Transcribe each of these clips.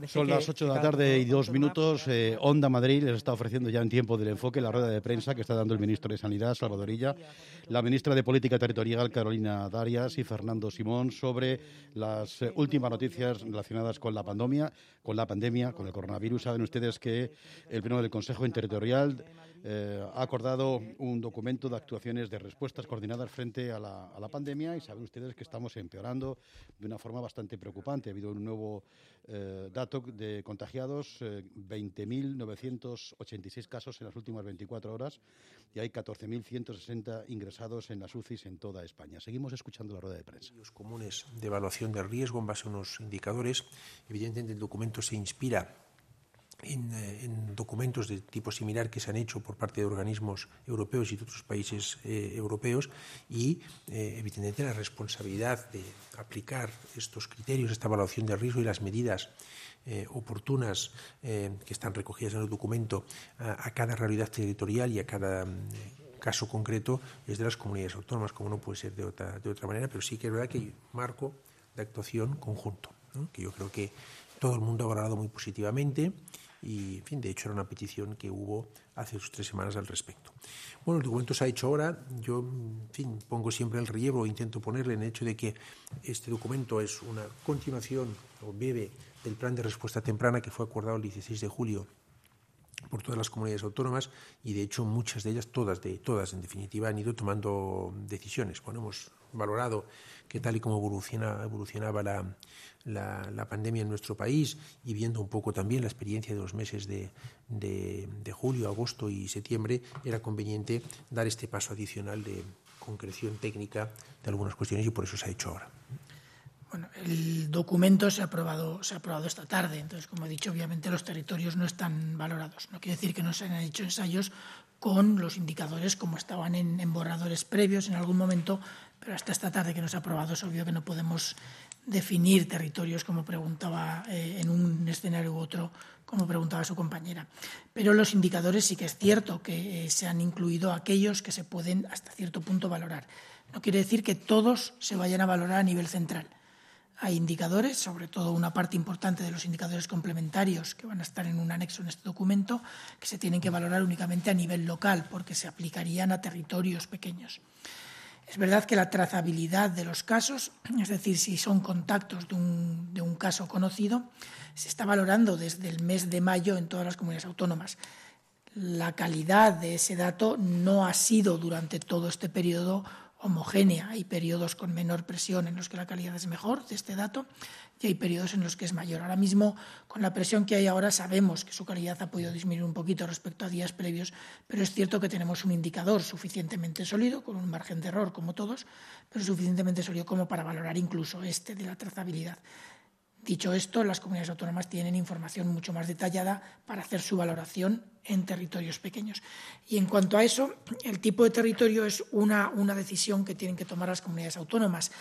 Son las 8 de la tarde y 2 minutos. Onda Madrid les está ofreciendo ya en tiempo del enfoque la rueda de prensa que está dando el ministro de Sanidad, Salvador Illa, la ministra de Política Territorial, Carolina Darias, y Fernando Simón sobre las últimas noticias relacionadas con la pandemia, con el coronavirus. Saben ustedes que el Pleno del Consejo Interterritorial ha acordado un documento de actuaciones de respuestas coordinadas frente a la pandemia, y saben ustedes que estamos empeorando de una forma bastante preocupante. Ha habido un nuevo dato de contagiados, 20.986 casos en las últimas 24 horas y hay 14.160 ingresados en las UCIs en toda España. Seguimos escuchando la rueda de prensa. Los comunes de evaluación del riesgo en base a unos indicadores. Evidentemente el documento se inspira en documentos de tipo similar que se han hecho por parte de organismos europeos y de otros países europeos y evidentemente la responsabilidad de aplicar estos criterios, esta evaluación del riesgo y las medidas oportunas que están recogidas en el documento a cada realidad territorial y a cada caso concreto es de las comunidades autónomas, como no puede ser de otra manera, pero sí que es verdad que hay un marco de actuación conjunto, ¿no? Que yo creo que todo el mundo ha valorado muy positivamente y, en fin, de hecho era una petición que hubo hace 3 semanas al respecto. Bueno, el documento se ha hecho ahora. Yo, en fin, pongo siempre el relieve, intento ponerle en el hecho de que este documento es una continuación o bebe del plan de respuesta temprana que fue acordado el 16 de julio por todas las comunidades autónomas y, de hecho, muchas de ellas, todas en definitiva, han ido tomando decisiones. Bueno, hemos valorado que tal y como evolucionaba la pandemia en nuestro país y viendo un poco también la experiencia de los meses de julio, agosto y septiembre, era conveniente dar este paso adicional de concreción técnica de algunas cuestiones y por eso se ha hecho ahora. Bueno, el documento se ha aprobado esta tarde. Entonces, como he dicho, obviamente los territorios no están valorados. No quiere decir que no se hayan hecho ensayos con los indicadores como estaban en borradores previos en algún momento, pero hasta esta tarde que no se ha aprobado es obvio que no podemos definir territorios como preguntaba en un escenario u otro, como preguntaba su compañera. Pero los indicadores sí que es cierto que se han incluido aquellos que se pueden hasta cierto punto valorar. No quiere decir que todos se vayan a valorar a nivel central. Hay indicadores, sobre todo una parte importante de los indicadores complementarios que van a estar en un anexo en este documento, que se tienen que valorar únicamente a nivel local porque se aplicarían a territorios pequeños. Es verdad que la trazabilidad de los casos, es decir, si son contactos de un caso conocido, se está valorando desde el mes de mayo en todas las comunidades autónomas. La calidad de ese dato no ha sido durante todo este periodo homogénea. Hay periodos con menor presión en los que la calidad es mejor de este dato y hay periodos en los que es mayor. Ahora mismo, con la presión que hay ahora, sabemos que su calidad ha podido disminuir un poquito respecto a días previos, pero es cierto que tenemos un indicador suficientemente sólido, con un margen de error como todos, pero suficientemente sólido como para valorar incluso de la trazabilidad. Dicho esto, las comunidades autónomas tienen información mucho más detallada para hacer su valoración en territorios pequeños. Y en cuanto a eso, el tipo de territorio es una decisión que tienen que tomar las comunidades autónomas.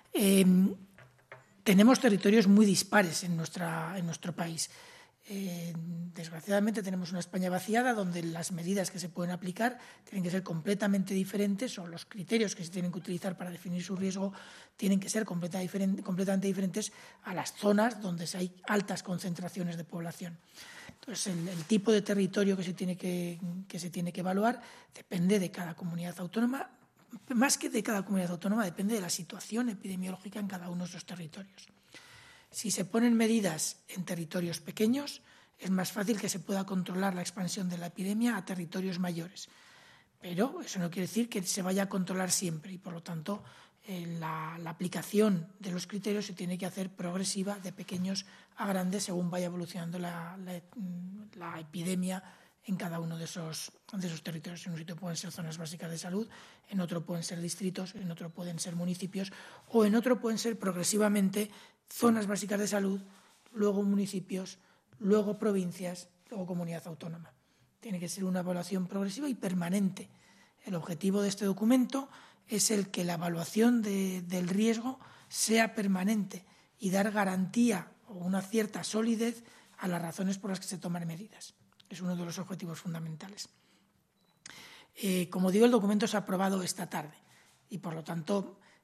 Tenemos territorios muy dispares en nuestro país. Desgraciadamente tenemos una España vaciada donde las medidas que se pueden aplicar tienen que ser completamente diferentes, o los criterios que se tienen que utilizar para definir su riesgo tienen que ser completamente diferentes a las zonas donde hay altas concentraciones de población. Entonces, el tipo de territorio que se tiene que evaluar depende de cada comunidad autónoma. Más que de cada comunidad autónoma, depende de la situación epidemiológica en cada uno de esos territorios. Si se ponen medidas en territorios pequeños, es más fácil que se pueda controlar la expansión de la epidemia a territorios mayores. Pero eso no quiere decir que se vaya a controlar siempre y, por lo tanto, la aplicación de los criterios se tiene que hacer progresiva, de pequeños a grandes, según vaya evolucionando la epidemia en cada uno de esos territorios. En un sitio pueden ser zonas básicas de salud, en otro pueden ser distritos, en otro pueden ser municipios o en otro pueden ser progresivamente zonas básicas de salud, luego municipios, luego provincias, luego comunidad autónoma. Tiene que ser una evaluación progresiva y permanente. El objetivo de este documento es el que la evaluación del riesgo sea permanente y dar garantía o una cierta solidez a las razones por las que se toman medidas. Es uno de los objetivos fundamentales. Como digo, el documento se ha aprobado esta tarde y, por lo tanto,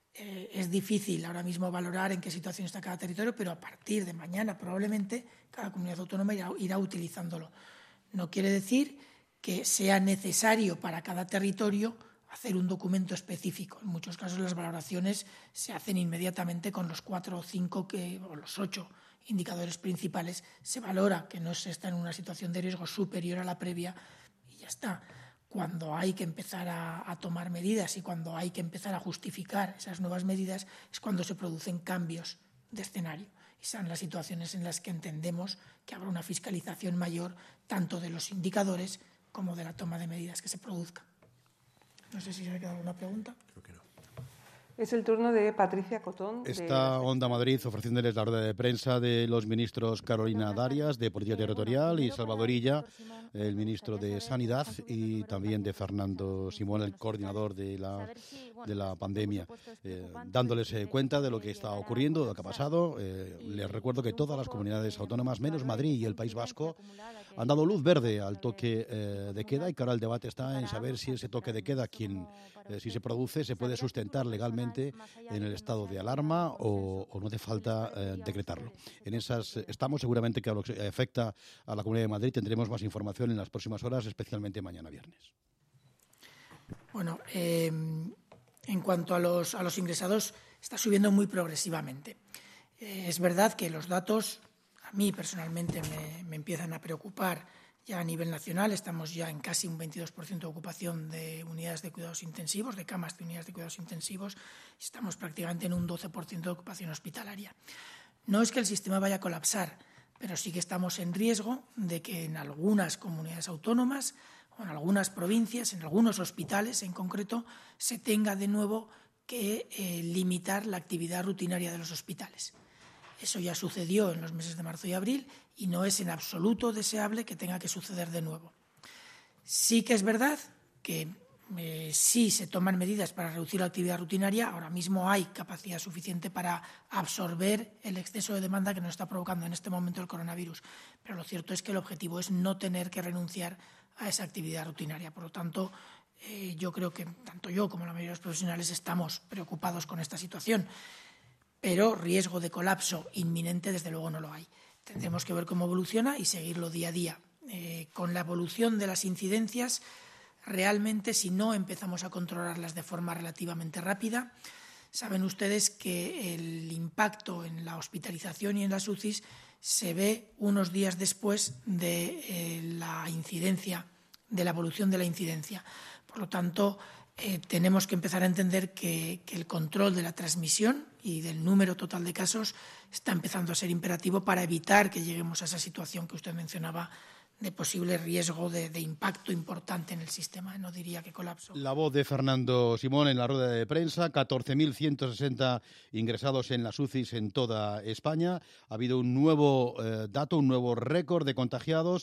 Es difícil ahora mismo valorar en qué situación está cada territorio, pero a partir de mañana probablemente cada comunidad autónoma irá utilizándolo. No quiere decir que sea necesario para cada territorio hacer un documento específico. En muchos casos las valoraciones se hacen inmediatamente con los 4 o 5 o los 8 indicadores principales. Se valora que no se está en una situación de riesgo superior a la previa y ya está. Cuando hay que empezar a tomar medidas y cuando hay que empezar a justificar esas nuevas medidas es cuando se producen cambios de escenario. Y son las situaciones en las que entendemos que habrá una fiscalización mayor tanto de los indicadores como de la toma de medidas que se produzca. No sé si se me ha quedado alguna pregunta. Creo que no. Es el turno de Patricia Cotón. Está Onda Madrid ofreciéndoles la rueda de prensa de los ministros Carolina Darias, de Política Territorial, y Salvador Illa, el ministro de Sanidad, y también de Fernando Simón, el coordinador de la pandemia, dándoles cuenta de lo que está ocurriendo, de lo que ha pasado. Les recuerdo que todas las comunidades autónomas, menos Madrid y el País Vasco, han dado luz verde al toque de queda, y que ahora el debate está en saber si ese toque de queda, si se produce, se puede sustentar legalmente en el estado de alarma o no hace falta decretarlo. En esas estamos. Seguramente que a lo que afecta a la Comunidad de Madrid tendremos más información en las próximas horas, especialmente mañana viernes. Bueno, en cuanto a los ingresados, está subiendo muy progresivamente. Es verdad que los datos a mí personalmente me empiezan a preocupar. Ya a nivel nacional estamos ya en casi un 22% de ocupación de unidades de cuidados intensivos, de camas de unidades de cuidados intensivos, y estamos prácticamente en un 12% de ocupación hospitalaria. No es que el sistema vaya a colapsar, pero sí que estamos en riesgo de que en algunas comunidades autónomas o en algunas provincias, en algunos hospitales en concreto, se tenga de nuevo que limitar la actividad rutinaria de los hospitales. Eso ya sucedió en los meses de marzo y abril y no es en absoluto deseable que tenga que suceder de nuevo. Sí que es verdad que sí se toman medidas para reducir la actividad rutinaria. Ahora mismo hay capacidad suficiente para absorber el exceso de demanda que nos está provocando en este momento el coronavirus. Pero lo cierto es que el objetivo es no tener que renunciar a esa actividad rutinaria. Por lo tanto, yo creo que tanto yo como la mayoría de los profesionales estamos preocupados con esta situación. Pero riesgo de colapso inminente, desde luego, no lo hay. Tendremos que ver cómo evoluciona y seguirlo día a día. Con la evolución de las incidencias, realmente, si no empezamos a controlarlas de forma relativamente rápida, saben ustedes que el impacto en la hospitalización y en las UCIs se ve unos días después de la incidencia, de la evolución de la incidencia. Por lo tanto, tenemos que empezar a entender que el control de la transmisión y del número total de casos está empezando a ser imperativo para evitar que lleguemos a esa situación que usted mencionaba de posible riesgo de impacto importante en el sistema. No diría que colapso. La voz de Fernando Simón en la rueda de prensa. 14.160 ingresados en las UCIs en toda España. Ha habido un nuevo dato, un nuevo récord de contagiados.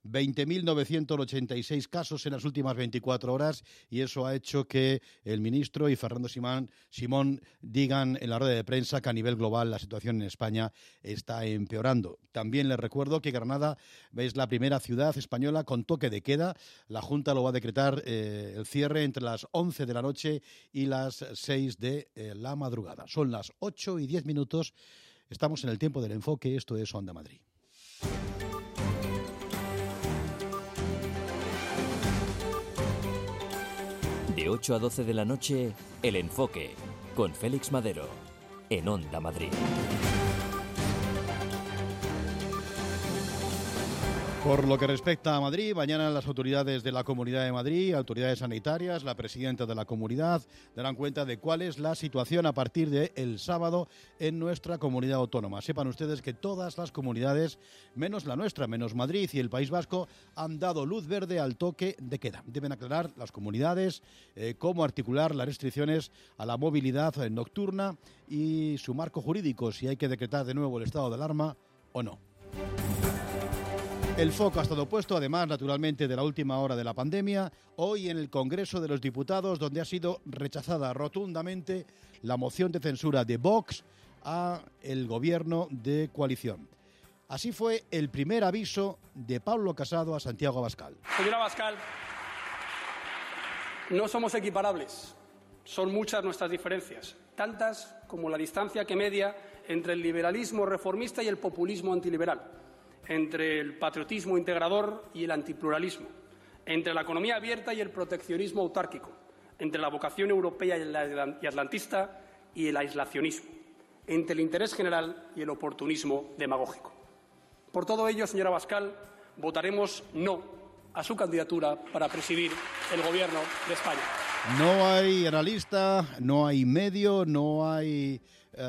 20.986 casos en las últimas 24 horas, y eso ha hecho que el ministro y Fernando Simón digan en la rueda de prensa que a nivel global la situación en España está empeorando. También les recuerdo que Granada es la primera ciudad española con toque de queda. La Junta lo va a decretar el cierre entre las 11 de la noche y las 6 de la madrugada. Son las 8:10. Estamos en el tiempo del enfoque. Esto es Onda Madrid. De 8 a 12 de la noche, El Enfoque, con Félix Madero, en Onda Madrid. Por lo que respecta a Madrid, mañana las autoridades de la Comunidad de Madrid, autoridades sanitarias, la presidenta de la comunidad, darán cuenta de cuál es la situación a partir del sábado en nuestra comunidad autónoma. Sepan ustedes que todas las comunidades, menos la nuestra, menos Madrid y el País Vasco, han dado luz verde al toque de queda. Deben aclarar las comunidades cómo articular las restricciones a la movilidad nocturna y su marco jurídico, si hay que decretar de nuevo el estado de alarma o no. El foco ha estado puesto, además, naturalmente, de la última hora de la pandemia, hoy en el Congreso de los Diputados, donde ha sido rechazada rotundamente la moción de censura de Vox a el gobierno de coalición. Así fue el primer aviso de Pablo Casado a Santiago Abascal. Señora Abascal, no somos equiparables. Son muchas nuestras diferencias, tantas como la distancia que media entre el liberalismo reformista y el populismo antiliberal, entre el patriotismo integrador y el antipluralismo, entre la economía abierta y el proteccionismo autárquico, entre la vocación europea y atlantista y el aislacionismo, entre el interés general y el oportunismo demagógico. Por todo ello, señora Abascal, votaremos no a su candidatura para presidir el Gobierno de España. No hay analista, no hay medio, no hay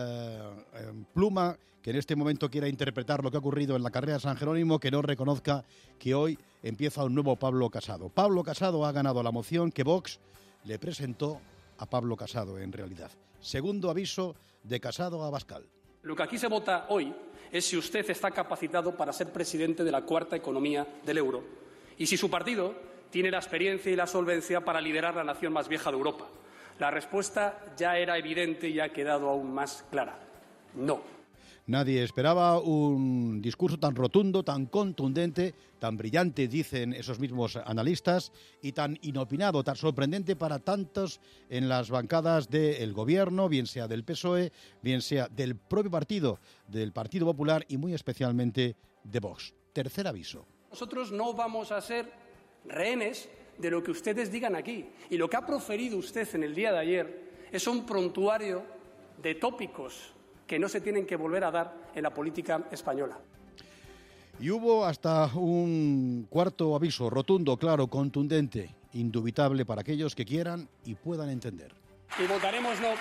pluma que en este momento quiera interpretar lo que ha ocurrido en la carrera de San Jerónimo que no reconozca que hoy empieza un nuevo Pablo Casado. Pablo Casado ha ganado la moción que Vox le presentó a Pablo Casado, en realidad. Segundo aviso de Casado a Abascal. Lo que aquí se vota hoy es si usted está capacitado para ser presidente de la cuarta economía del euro y si su partido tiene la experiencia y la solvencia para liderar la nación más vieja de Europa. La respuesta ya era evidente y ha quedado aún más clara. No. Nadie esperaba un discurso tan rotundo, tan contundente, tan brillante, dicen esos mismos analistas, y tan inopinado, tan sorprendente para tantos en las bancadas del Gobierno, bien sea del PSOE, bien sea del propio partido, del Partido Popular y muy especialmente de Vox. Tercer aviso. Nosotros no vamos a ser rehenes de lo que ustedes digan aquí. Y lo que ha proferido usted en el día de ayer es un prontuario de tópicos que no se tienen que volver a dar en la política española. Y hubo hasta un cuarto aviso, rotundo, claro, contundente, indubitable para aquellos que quieran y puedan entender. Y votaremos no,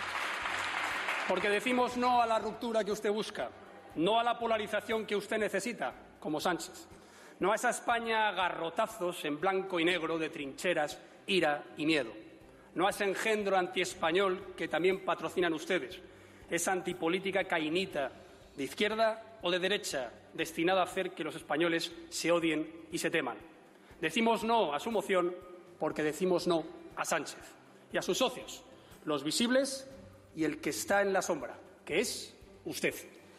porque decimos no a la ruptura que usted busca, no a la polarización que usted necesita, como Sánchez, no a esa España a garrotazos en blanco y negro de trincheras, ira y miedo, no a ese engendro antiespañol que también patrocinan ustedes, esa antipolítica caínita de izquierda o de derecha, destinada a hacer que los españoles se odien y se teman. Decimos no a su moción porque decimos no a Sánchez y a sus socios, los visibles y el que está en la sombra, que es usted.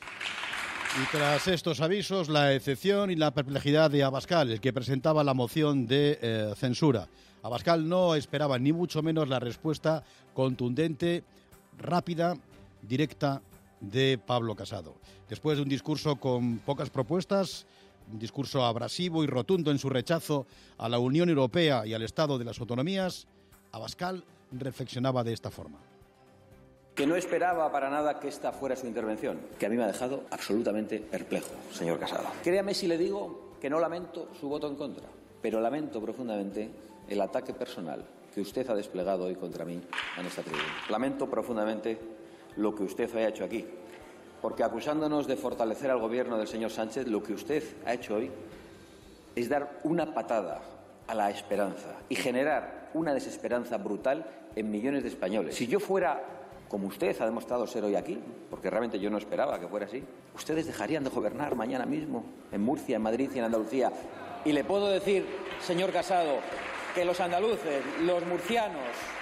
Y tras estos avisos, la excepción y la perplejidad de Abascal, el que presentaba la moción de censura. Abascal no esperaba ni mucho menos la respuesta contundente, rápida, directa de Pablo Casado. Después de un discurso con pocas propuestas, un discurso abrasivo y rotundo en su rechazo a la Unión Europea y al Estado de las autonomías, Abascal reflexionaba de esta forma. Que no esperaba para nada que esta fuera su intervención, que a mí me ha dejado absolutamente perplejo, señor Casado. Créame si le digo que no lamento su voto en contra, pero lamento profundamente el ataque personal que usted ha desplegado hoy contra mí en esta tribuna. Lamento profundamente lo que usted ha hecho aquí, porque acusándonos de fortalecer al gobierno del señor Sánchez, lo que usted ha hecho hoy es dar una patada a la esperanza y generar una desesperanza brutal en millones de españoles. Si yo fuera como usted ha demostrado ser hoy aquí, porque realmente yo no esperaba que fuera así, ustedes dejarían de gobernar mañana mismo en Murcia, en Madrid y en Andalucía. Y le puedo decir, señor Casado, que los andaluces, los murcianos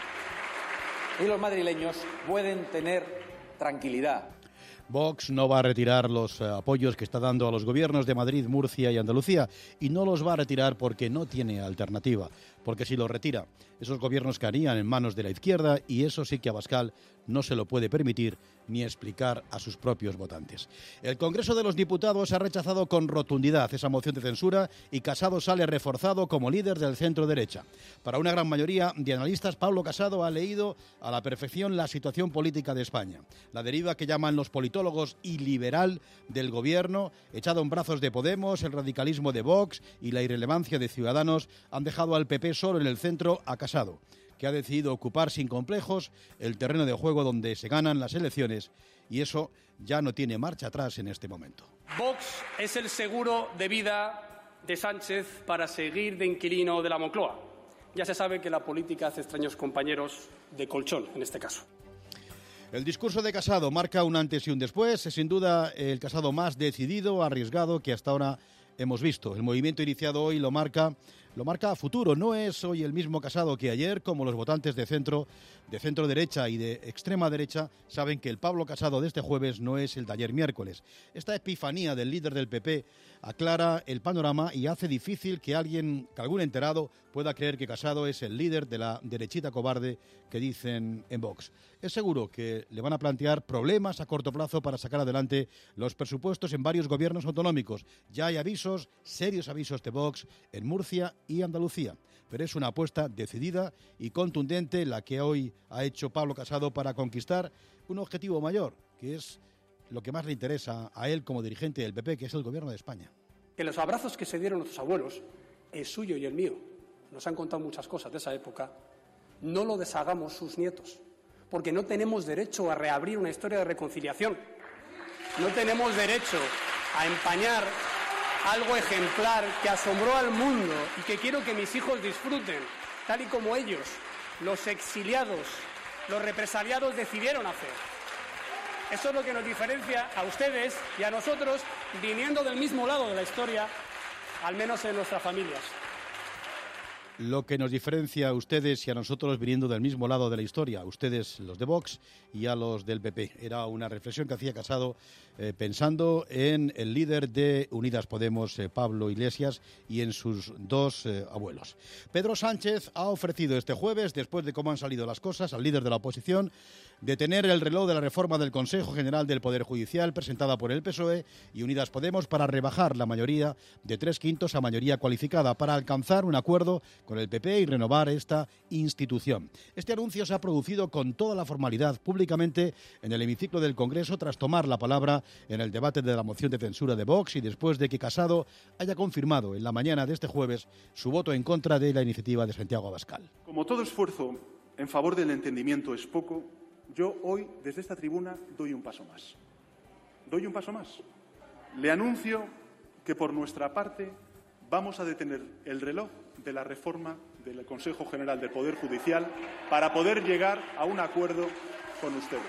y los madrileños pueden tener tranquilidad. Vox no va a retirar los apoyos que está dando a los gobiernos de Madrid, Murcia y Andalucía, y no los va a retirar porque no tiene alternativa, porque si los retira, esos gobiernos caerían en manos de la izquierda y eso sí que Abascal no se lo puede permitir ni explicar a sus propios votantes. El Congreso de los Diputados ha rechazado con rotundidad esa moción de censura y Casado sale reforzado como líder del centro-derecha. Para una gran mayoría de analistas, Pablo Casado ha leído a la perfección la situación política de España, la deriva que llaman los politólogos iliberal del gobierno, echado en brazos de Podemos, el radicalismo de Vox y la irrelevancia de Ciudadanos han dejado al PP solo en el centro a Casado, que ha decidido ocupar sin complejos el terreno de juego donde se ganan las elecciones y eso ya no tiene marcha atrás en este momento. Vox es el seguro de vida de Sánchez para seguir de inquilino de la Moncloa. Ya se sabe que la política hace extraños compañeros de colchón en este caso. El discurso de Casado marca un antes y un después. Es sin duda el Casado más decidido, arriesgado que hasta ahora hemos visto. El movimiento iniciado hoy lo marca lo marca a futuro. No es hoy el mismo Casado que ayer, como los votantes de centro derecha y de extrema derecha saben que el Pablo Casado de este jueves no es el de ayer miércoles. Esta epifanía del líder del PP aclara el panorama y hace difícil que algún enterado pueda creer que Casado es el líder de la derechita cobarde que dicen en Vox. Es seguro que le van a plantear problemas a corto plazo para sacar adelante los presupuestos en varios gobiernos autonómicos. Ya hay avisos, serios avisos de Vox en Murcia y Andalucía. Pero es una apuesta decidida y contundente la que hoy ha hecho Pablo Casado para conquistar un objetivo mayor, que es lo que más le interesa a él como dirigente del PP, que es el Gobierno de España. Que los abrazos que se dieron nuestros abuelos, el suyo y el mío, nos han contado muchas cosas de esa época, no lo deshagamos sus nietos, porque no tenemos derecho a reabrir una historia de reconciliación. No tenemos derecho a empañar algo ejemplar que asombró al mundo y que quiero que mis hijos disfruten, tal y como ellos, los exiliados, los represaliados, decidieron hacer. Eso es lo que nos diferencia a ustedes y a nosotros, viniendo del mismo lado de la historia, al menos en nuestras familias. Lo que nos diferencia a ustedes y a nosotros viniendo del mismo lado de la historia, a ustedes los de Vox y a los del PP. Era una reflexión que hacía Casado pensando en el líder de Unidas Podemos, Pablo Iglesias, y en sus dos abuelos. Pedro Sánchez ha ofrecido este jueves, después de cómo han salido las cosas, al líder de la oposición, detener el reloj de la reforma del Consejo General del Poder Judicial presentada por el PSOE y Unidas Podemos para rebajar la mayoría de 3/5 a mayoría cualificada para alcanzar un acuerdo con el PP y renovar esta institución. Este anuncio se ha producido con toda la formalidad públicamente en el hemiciclo del Congreso tras tomar la palabra en el debate de la moción de censura de Vox y después de que Casado haya confirmado en la mañana de este jueves su voto en contra de la iniciativa de Santiago Abascal. Como todo esfuerzo en favor del entendimiento es poco, yo hoy, desde esta tribuna, doy un paso más. Doy un paso más. Le anuncio que, por nuestra parte, vamos a detener el reloj de la reforma del Consejo General del Poder Judicial para poder llegar a un acuerdo con ustedes.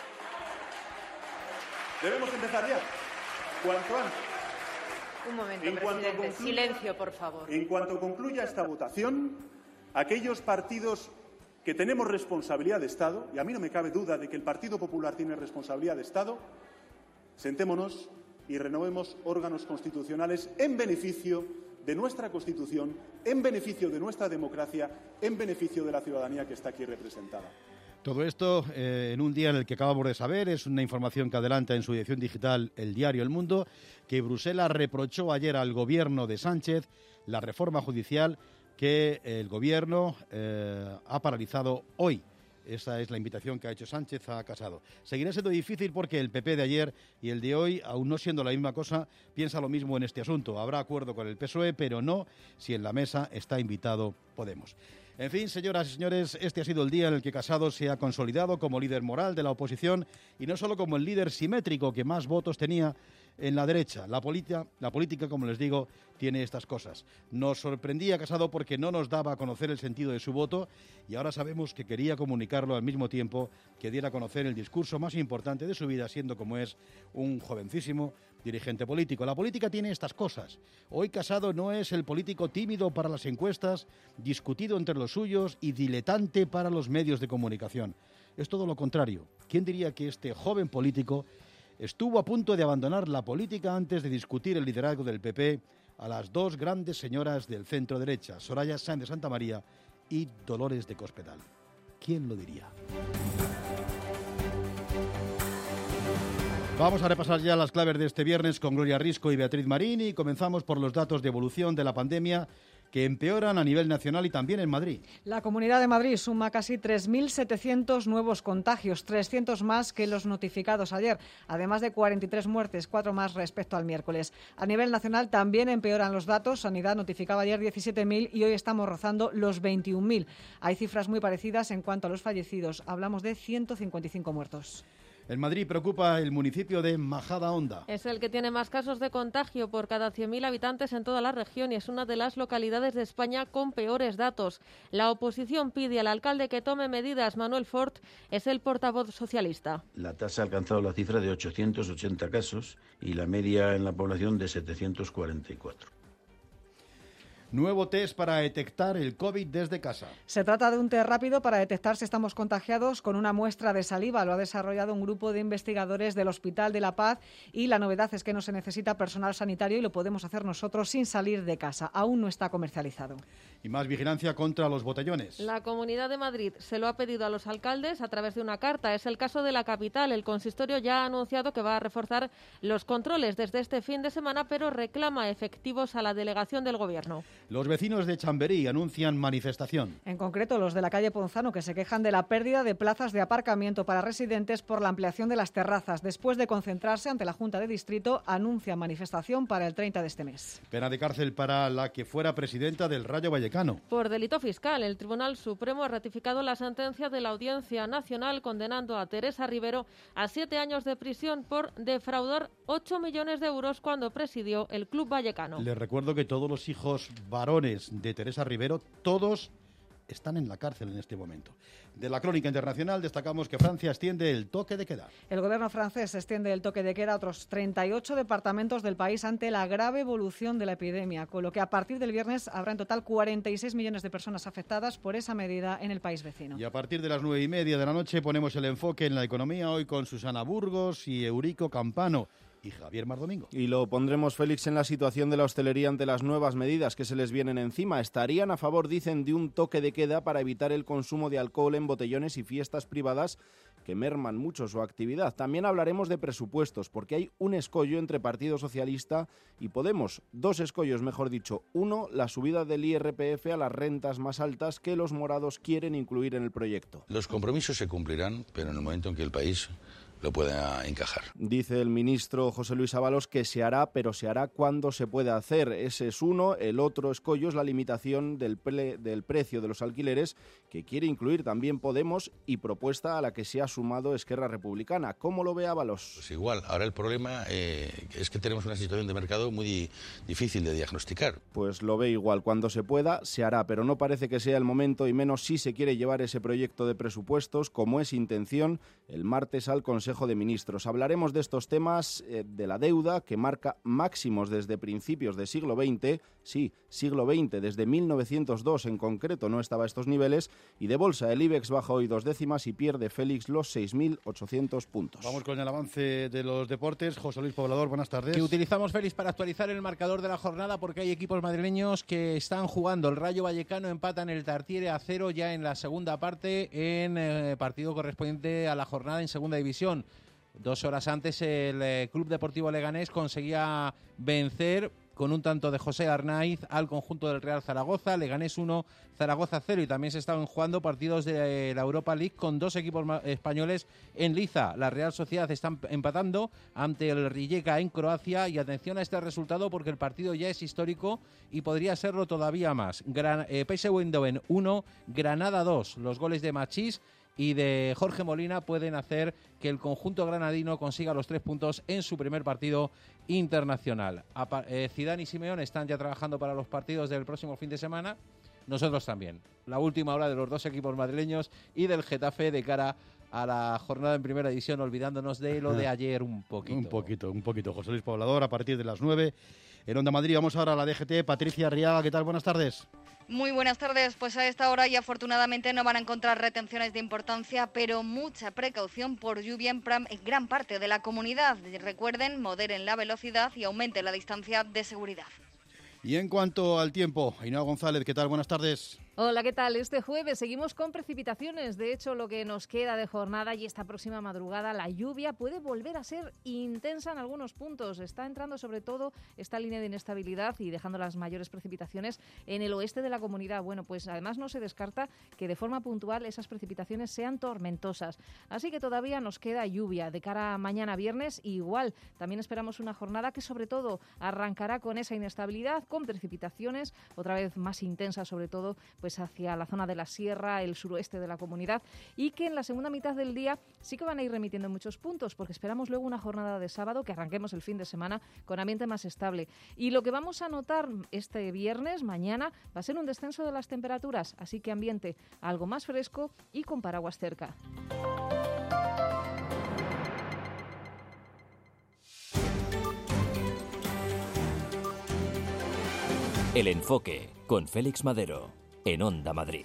Debemos empezar ya, cuanto antes. Un momento, presidente. Silencio, por favor. En cuanto concluya esta votación, aquellos partidos que tenemos responsabilidad de Estado, y a mí no me cabe duda de que el Partido Popular tiene responsabilidad de Estado, sentémonos y renovemos órganos constitucionales en beneficio de nuestra Constitución, en beneficio de nuestra democracia, en beneficio de la ciudadanía que está aquí representada. Todo esto en un día en el que acabamos de saber, es una información que adelanta en su edición digital el diario El Mundo, que Bruselas reprochó ayer al gobierno de Sánchez la reforma judicial que el gobierno ha paralizado hoy. Esa es la invitación que ha hecho Sánchez a Casado. Seguirá siendo difícil porque el PP de ayer y el de hoy, aún no siendo la misma cosa, piensa lo mismo en este asunto. Habrá acuerdo con el PSOE, pero no si en la mesa está invitado Podemos. En fin, señoras y señores, este ha sido el día en el que Casado se ha consolidado como líder moral de la oposición y no solo como el líder simétrico que más votos tenía en la derecha. La política, como les digo, tiene estas cosas. Nos sorprendía Casado porque no nos daba a conocer el sentido de su voto y ahora sabemos que quería comunicarlo al mismo tiempo que diera a conocer el discurso más importante de su vida, siendo como es un jovencísimo dirigente político. La política tiene estas cosas. Hoy Casado no es el político tímido para las encuestas, discutido entre los suyos y diletante para los medios de comunicación. Es todo lo contrario. ¿Quién diría que este joven político estuvo a punto de abandonar la política antes de discutir el liderazgo del PP a las dos grandes señoras del centro derecha, Soraya Sáenz de Santamaría y Dolores de Cospedal? ¿Quién lo diría? Vamos a repasar ya las claves de este viernes con Gloria Risco y Beatriz Marín y comenzamos por los datos de evolución de la pandemia que empeoran a nivel nacional y también en Madrid. La Comunidad de Madrid suma casi 3.700 nuevos contagios, 300 más que los notificados ayer, además de 43 muertes, 4 más respecto al miércoles. A nivel nacional también empeoran los datos. Sanidad notificaba ayer 17.000 y hoy estamos rozando los 21.000. Hay cifras muy parecidas en cuanto a los fallecidos. Hablamos de 155 muertos. En Madrid preocupa el municipio de Majadahonda. Es el que tiene más casos de contagio por cada 100.000 habitantes en toda la región y es una de las localidades de España con peores datos. La oposición pide al alcalde que tome medidas. Manuel Fort es el portavoz socialista. La tasa ha alcanzado la cifra de 880 casos y la media en la población de 744. Nuevo test para detectar el COVID desde casa. Se trata de un test rápido para detectar si estamos contagiados con una muestra de saliva. Lo ha desarrollado un grupo de investigadores del Hospital de la Paz y la novedad es que no se necesita personal sanitario y lo podemos hacer nosotros sin salir de casa. Aún no está comercializado. Y más vigilancia contra los botellones. La Comunidad de Madrid se lo ha pedido a los alcaldes a través de una carta. Es el caso de la capital. El consistorio ya ha anunciado que va a reforzar los controles desde este fin de semana, pero reclama efectivos a la delegación del Gobierno. Los vecinos de Chamberí anuncian manifestación. En concreto, los de la calle Ponzano, que se quejan de la pérdida de plazas de aparcamiento para residentes por la ampliación de las terrazas. Después de concentrarse ante la Junta de Distrito, anuncian manifestación para el 30 de este mes. Pena de cárcel para la que fuera presidenta del Rayo Vallecano. Por delito fiscal, el Tribunal Supremo ha ratificado la sentencia de la Audiencia Nacional condenando a Teresa Rivero a 7 años de prisión por defraudar 8 millones de euros cuando presidió el Club Vallecano. Les recuerdo que todos los hijos varones de Teresa Rivero, todos están en la cárcel en este momento. De la crónica internacional destacamos que Francia extiende el toque de queda. El gobierno francés extiende el toque de queda a otros 38 departamentos del país ante la grave evolución de la epidemia, con lo que a partir del viernes habrá en total 46 millones de personas afectadas por esa medida en el país vecino. Y a partir de las 9:30 de la noche ponemos el enfoque en la economía, hoy con Susana Burgos y Eurico Campano y Javier Mar Domingo. Y lo pondremos, Félix, en la situación de la hostelería ante las nuevas medidas que se les vienen encima. Estarían a favor, dicen, de un toque de queda para evitar el consumo de alcohol en botellones y fiestas privadas que merman mucho su actividad. También hablaremos de presupuestos, porque hay un escollo entre Partido Socialista y Podemos. 2 escollos, mejor dicho. Uno, la subida del IRPF a las rentas más altas que los morados quieren incluir en el proyecto. Los compromisos se cumplirán, pero en el momento en que el país lo pueda encajar. Dice el ministro José Luis Ábalos que se hará, pero se hará cuando se pueda hacer. Ese es uno. El otro escollo es la limitación del precio de los alquileres, que quiere incluir también Podemos y propuesta a la que se ha sumado Esquerra Republicana. ¿Cómo lo ve Ábalos? Pues igual, ahora el problema es que tenemos una situación de mercado muy difícil de diagnosticar. Pues lo ve igual. Cuando se pueda, se hará, pero no parece que sea el momento, y menos si se quiere llevar ese proyecto de presupuestos, como es intención, el martes al Consejo de Ministros. Hablaremos de estos temas, de la deuda, que marca máximos desde principios del siglo XX, sí, siglo XX, desde 1902 en concreto no estaba a estos niveles, y de bolsa. El IBEX baja hoy 2 décimas y pierde, Félix, los 6.800 puntos. Vamos con el avance de los deportes. José Luis Poblador, buenas tardes. Que utilizamos, Félix, para actualizar el marcador de la jornada, porque hay equipos madrileños que están jugando. El Rayo Vallecano empata en el Tartiere a 0 ya en la segunda parte, en partido correspondiente a la jornada en segunda división. 2 horas antes el Club Deportivo Leganés conseguía vencer con un tanto de José Arnaiz al conjunto del Real Zaragoza. Leganés 1, Zaragoza 0, y también se estaban jugando partidos de la Europa League con 2 equipos españoles en liza. La Real Sociedad está empatando ante el Rijeka en Croacia, y atención a este resultado porque el partido ya es histórico y podría serlo todavía más. PSV Eindhoven 1, Granada 2. Los goles de Machís y de Jorge Molina pueden hacer que el conjunto granadino consiga los 3 puntos en su primer partido internacional. Zidane y Simeone están ya trabajando para los partidos del próximo fin de semana. Nosotros también. La última hora de los 2 equipos madrileños y del Getafe de cara a la jornada en primera división, olvidándonos de lo de ayer un poquito. Un poquito. José Luis Poblador, a partir de las 9 en Onda Madrid. Vamos ahora a la DGT. Patricia Arriaga, ¿qué tal? Buenas tardes. Muy buenas tardes. Pues a esta hora y afortunadamente no van a encontrar retenciones de importancia, pero mucha precaución por lluvia en gran parte de la comunidad. Recuerden, moderen la velocidad y aumenten la distancia de seguridad. Y en cuanto al tiempo, Ainhoa González, ¿qué tal? Buenas tardes. Hola, ¿qué tal? Este jueves seguimos con precipitaciones. De hecho, lo que nos queda de jornada y esta próxima madrugada, la lluvia puede volver a ser intensa en algunos puntos. Está entrando sobre todo esta línea de inestabilidad y dejando las mayores precipitaciones en el oeste de la comunidad. Bueno, pues además no se descarta que de forma puntual esas precipitaciones sean tormentosas. Así que todavía nos queda lluvia. De cara a mañana viernes, igual. También esperamos una jornada que sobre todo arrancará con esa inestabilidad, con precipitaciones otra vez más intensas, sobre todo pues hacia la zona de la sierra, el suroeste de la comunidad, y que en la segunda mitad del día sí que van a ir remitiendo muchos puntos, porque esperamos luego una jornada de sábado, que arranquemos el fin de semana con ambiente más estable. Y lo que vamos a notar este viernes, mañana, va a ser un descenso de las temperaturas, así que ambiente algo más fresco y con paraguas cerca. El enfoque, con Félix Madero, en Onda Madrid.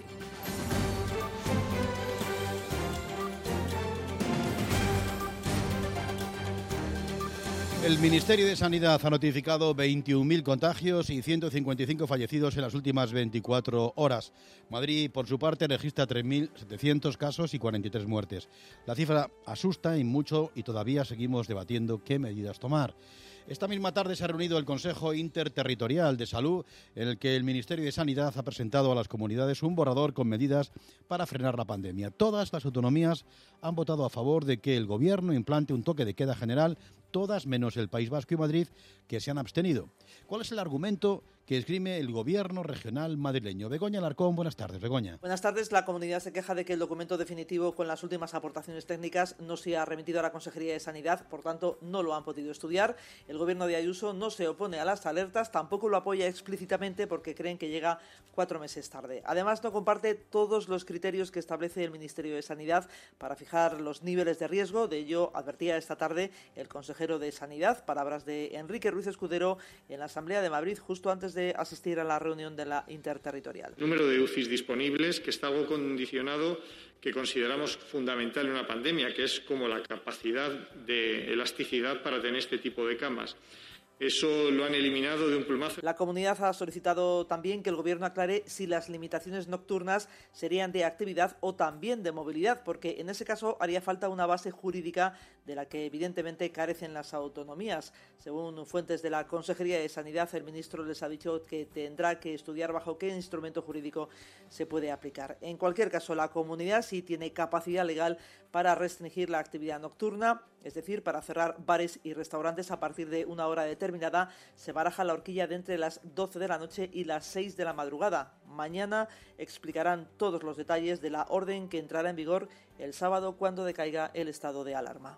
El Ministerio de Sanidad ha notificado 21.000 contagios y 155 fallecidos en las últimas 24 horas. Madrid, por su parte, registra 3.700 casos y 43 muertes. La cifra asusta y mucho y todavía seguimos debatiendo qué medidas tomar. Esta misma tarde se ha reunido el Consejo Interterritorial de Salud, en el que el Ministerio de Sanidad ha presentado a las comunidades un borrador con medidas para frenar la pandemia. Todas las autonomías han votado a favor de que el Gobierno implante un toque de queda general, todas menos el País Vasco y Madrid, que se han abstenido. ¿Cuál es el argumento que esgrime el Gobierno regional madrileño? Begoña Alarcón, buenas tardes. Begoña. Buenas tardes. La comunidad se queja de que el documento definitivo con las últimas aportaciones técnicas no se ha remitido a la Consejería de Sanidad, por tanto no lo han podido estudiar. El Gobierno de Ayuso no se opone a las alertas, tampoco lo apoya explícitamente porque creen que llega 4 meses tarde. Además, no comparte todos los criterios que establece el Ministerio de Sanidad para fijar los niveles de riesgo. De ello advertía esta tarde el consejero de Sanidad, palabras de Enrique Ruiz Escudero en la Asamblea de Madrid justo antes de asistir a la reunión de la Interterritorial. Número de UCIs disponibles, que está algo condicionado que consideramos fundamental en una pandemia, que es como la capacidad de elasticidad para tener este tipo de camas. Eso lo han eliminado de un plumazo. La comunidad ha solicitado también que el Gobierno aclare si las limitaciones nocturnas serían de actividad o también de movilidad, porque en ese caso haría falta una base jurídica de la que evidentemente carecen las autonomías. Según fuentes de la Consejería de Sanidad, el ministro les ha dicho que tendrá que estudiar bajo qué instrumento jurídico se puede aplicar. En cualquier caso, la comunidad sí tiene capacidad legal para restringir la actividad nocturna, es decir, para cerrar bares y restaurantes a partir de una hora determinada. Se baraja la horquilla de entre las 12 de la noche y las 6 de la madrugada. Mañana explicarán todos los detalles de la orden que entrará en vigor el sábado cuando decaiga el estado de alarma.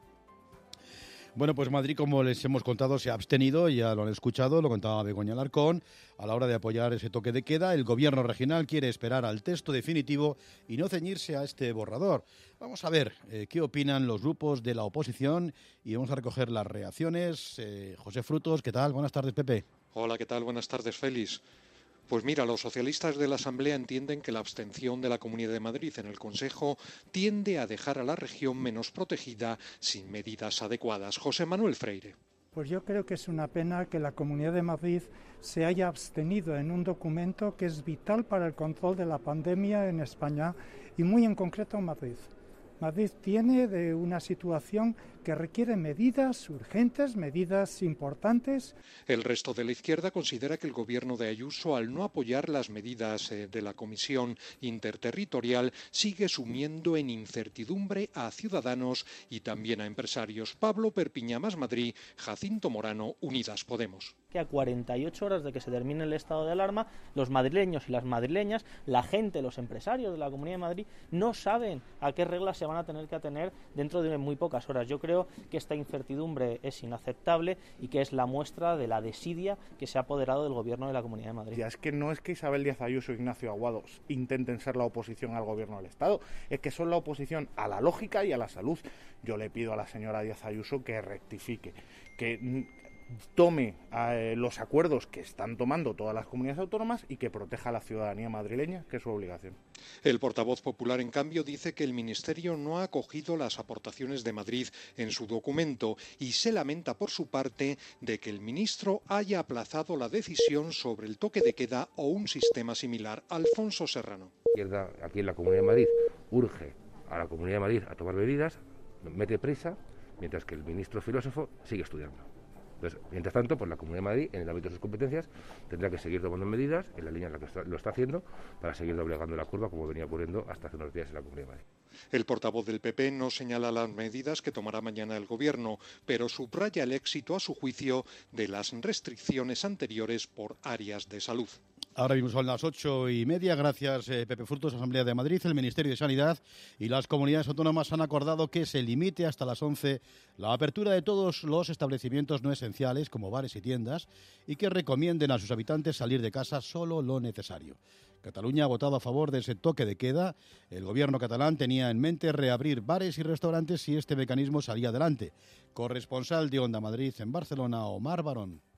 Bueno, pues Madrid, como les hemos contado, se ha abstenido, ya lo han escuchado, lo contaba Begoña Alarcón, a la hora de apoyar ese toque de queda. El Gobierno regional quiere esperar al texto definitivo y no ceñirse a este borrador. Vamos a ver qué opinan los grupos de la oposición y vamos a recoger las reacciones. José Frutos, ¿qué tal? Buenas tardes, Pepe. Hola, ¿qué tal? Buenas tardes, Félix. Pues mira, los socialistas de la Asamblea entienden que la abstención de la Comunidad de Madrid en el Consejo tiende a dejar a la región menos protegida sin medidas adecuadas. José Manuel Freire. Pues yo creo que es una pena que la Comunidad de Madrid se haya abstenido en un documento que es vital para el control de la pandemia en España y muy en concreto en Madrid. Madrid tiene de una situación que requiere medidas urgentes, medidas importantes. El resto de la izquierda considera que el gobierno de Ayuso, al no apoyar las medidas de la Comisión Interterritorial, sigue sumiendo en incertidumbre a ciudadanos y también a empresarios. Pablo Perpiñá, Más Madrid, Jacinto Morano, Unidas Podemos. Que a 48 horas de que se termine el estado de alarma, los madrileños y las madrileñas, la gente, los empresarios de la Comunidad de Madrid, no saben a qué reglas se van a tener que atener dentro de muy pocas horas. Yo creo que esta incertidumbre es inaceptable y que es la muestra de la desidia que se ha apoderado del gobierno de la Comunidad de Madrid. Ya es que no es que Isabel Díaz Ayuso y Ignacio Aguado intenten ser la oposición al gobierno del Estado, es que son la oposición a la lógica y a la salud. Yo le pido a la señora Díaz Ayuso que rectifique, que tome los acuerdos que están tomando todas las comunidades autónomas y que proteja a la ciudadanía madrileña, que es su obligación. El portavoz popular, en cambio, dice que el Ministerio no ha acogido las aportaciones de Madrid en su documento y se lamenta por su parte de que el ministro haya aplazado la decisión sobre el toque de queda o un sistema similar. Alfonso Serrano. La izquierda aquí en la Comunidad de Madrid urge a la Comunidad de Madrid a tomar medidas, mete prisa, mientras que el ministro filósofo sigue estudiando. Entonces, mientras tanto, pues la Comunidad de Madrid, en el ámbito de sus competencias, tendrá que seguir tomando medidas en la línea en la que lo está haciendo para seguir doblegando la curva, como venía ocurriendo hasta hace unos días en la Comunidad de Madrid. El portavoz del PP no señala las medidas que tomará mañana el Gobierno, pero subraya el éxito, a su juicio, de las restricciones anteriores por áreas de salud. Ahora mismo son las 8:30. Gracias, Pepe Frutos, Asamblea de Madrid. El Ministerio de Sanidad y las comunidades autónomas han acordado que se limite hasta las 11 la apertura de todos los establecimientos no esenciales, como bares y tiendas, y que recomienden a sus habitantes salir de casa solo lo necesario. Cataluña ha votado a favor de ese toque de queda. El gobierno catalán tenía en mente reabrir bares y restaurantes si este mecanismo salía adelante. Corresponsal de Onda Madrid en Barcelona, Omar Barón.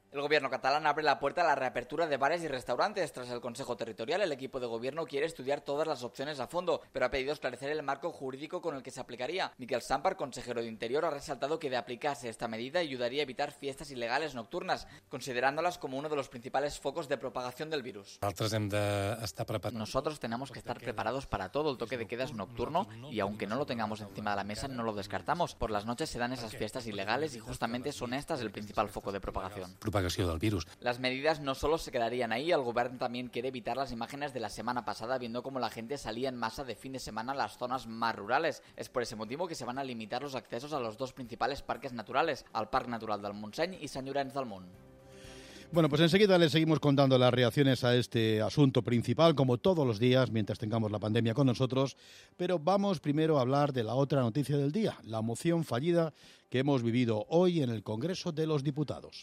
El gobierno catalán abre la puerta a la reapertura de bares y restaurantes. Tras el Consejo Territorial, el equipo de gobierno quiere estudiar todas las opciones a fondo, pero ha pedido esclarecer el marco jurídico con el que se aplicaría. Miquel Sampar, consejero de Interior, ha resaltado que de aplicarse esta medida ayudaría a evitar fiestas ilegales nocturnas, considerándolas como uno de los principales focos de propagación del virus. Nosotros tenemos que estar preparados para todo. El toque de queda es nocturno y aunque no lo tengamos encima de la mesa, no lo descartamos. Por las noches se dan esas fiestas ilegales y justamente son estas el principal foco de propagación. Del virus. Las medidas no solo se quedarían ahí, el gobierno también quiere evitar las imágenes de la semana pasada, viendo cómo la gente salía en masa de fin de semana a las zonas más rurales. Es por ese motivo que se van a limitar los accesos a los dos principales parques naturales, al Parque Natural del Montseny y Sant Llorenç del Munt. Bueno, pues enseguida les seguimos contando las reacciones a este asunto principal, como todos los días, mientras tengamos la pandemia con nosotros. Pero vamos primero a hablar de la otra noticia del día, la moción fallida que hemos vivido hoy en el Congreso de los Diputados.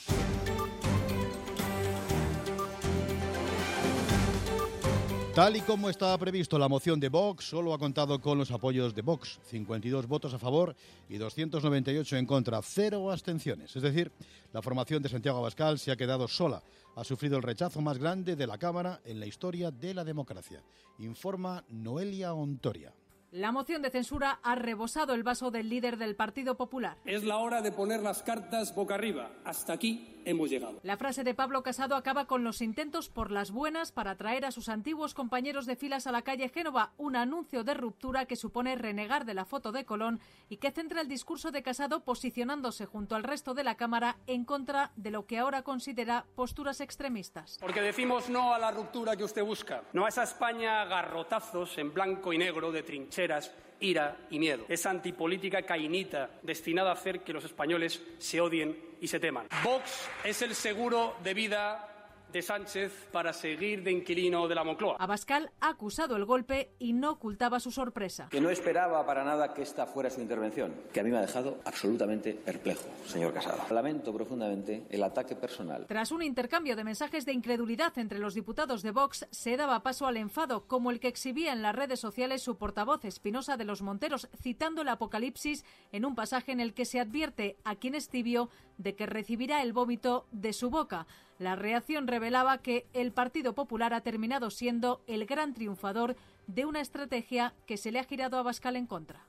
Tal y como estaba previsto, la moción de Vox solo ha contado con los apoyos de Vox, 52 votos a favor y 298 en contra, 0 abstenciones. Es decir, la formación de Santiago Abascal se ha quedado sola. Ha sufrido el rechazo más grande de la Cámara en la historia de la democracia. Informa Noelia Ontoria. La moción de censura ha rebosado el vaso del líder del Partido Popular. Es la hora de poner las cartas boca arriba. Hasta aquí hemos llegado. La frase de Pablo Casado acaba con los intentos por las buenas para traer a sus antiguos compañeros de filas a la calle Génova, un anuncio de ruptura que supone renegar de la foto de Colón y que centra el discurso de Casado posicionándose junto al resto de la Cámara en contra de lo que ahora considera posturas extremistas. Porque decimos no a la ruptura que usted busca, no a esa España a garrotazos en blanco y negro de trincheras, ira y miedo. Esa antipolítica cainita destinada a hacer que los españoles se odien y se teman. Vox es el seguro de vida de Sánchez para seguir de inquilino de la Moncloa. Abascal ha acusado el golpe y no ocultaba su sorpresa. Que no esperaba para nada que esta fuera su intervención, que a mí me ha dejado absolutamente perplejo, señor Casado. Lamento profundamente el ataque personal. Tras un intercambio de mensajes de incredulidad entre los diputados de Vox, se daba paso al enfado, como el que exhibía en las redes sociales su portavoz Espinosa de los Monteros, citando el Apocalipsis en un pasaje en el que se advierte a quien es tibio de que recibirá el vómito de su boca. La reacción revelaba que el Partido Popular ha terminado siendo el gran triunfador de una estrategia que se le ha girado a Abascal en contra.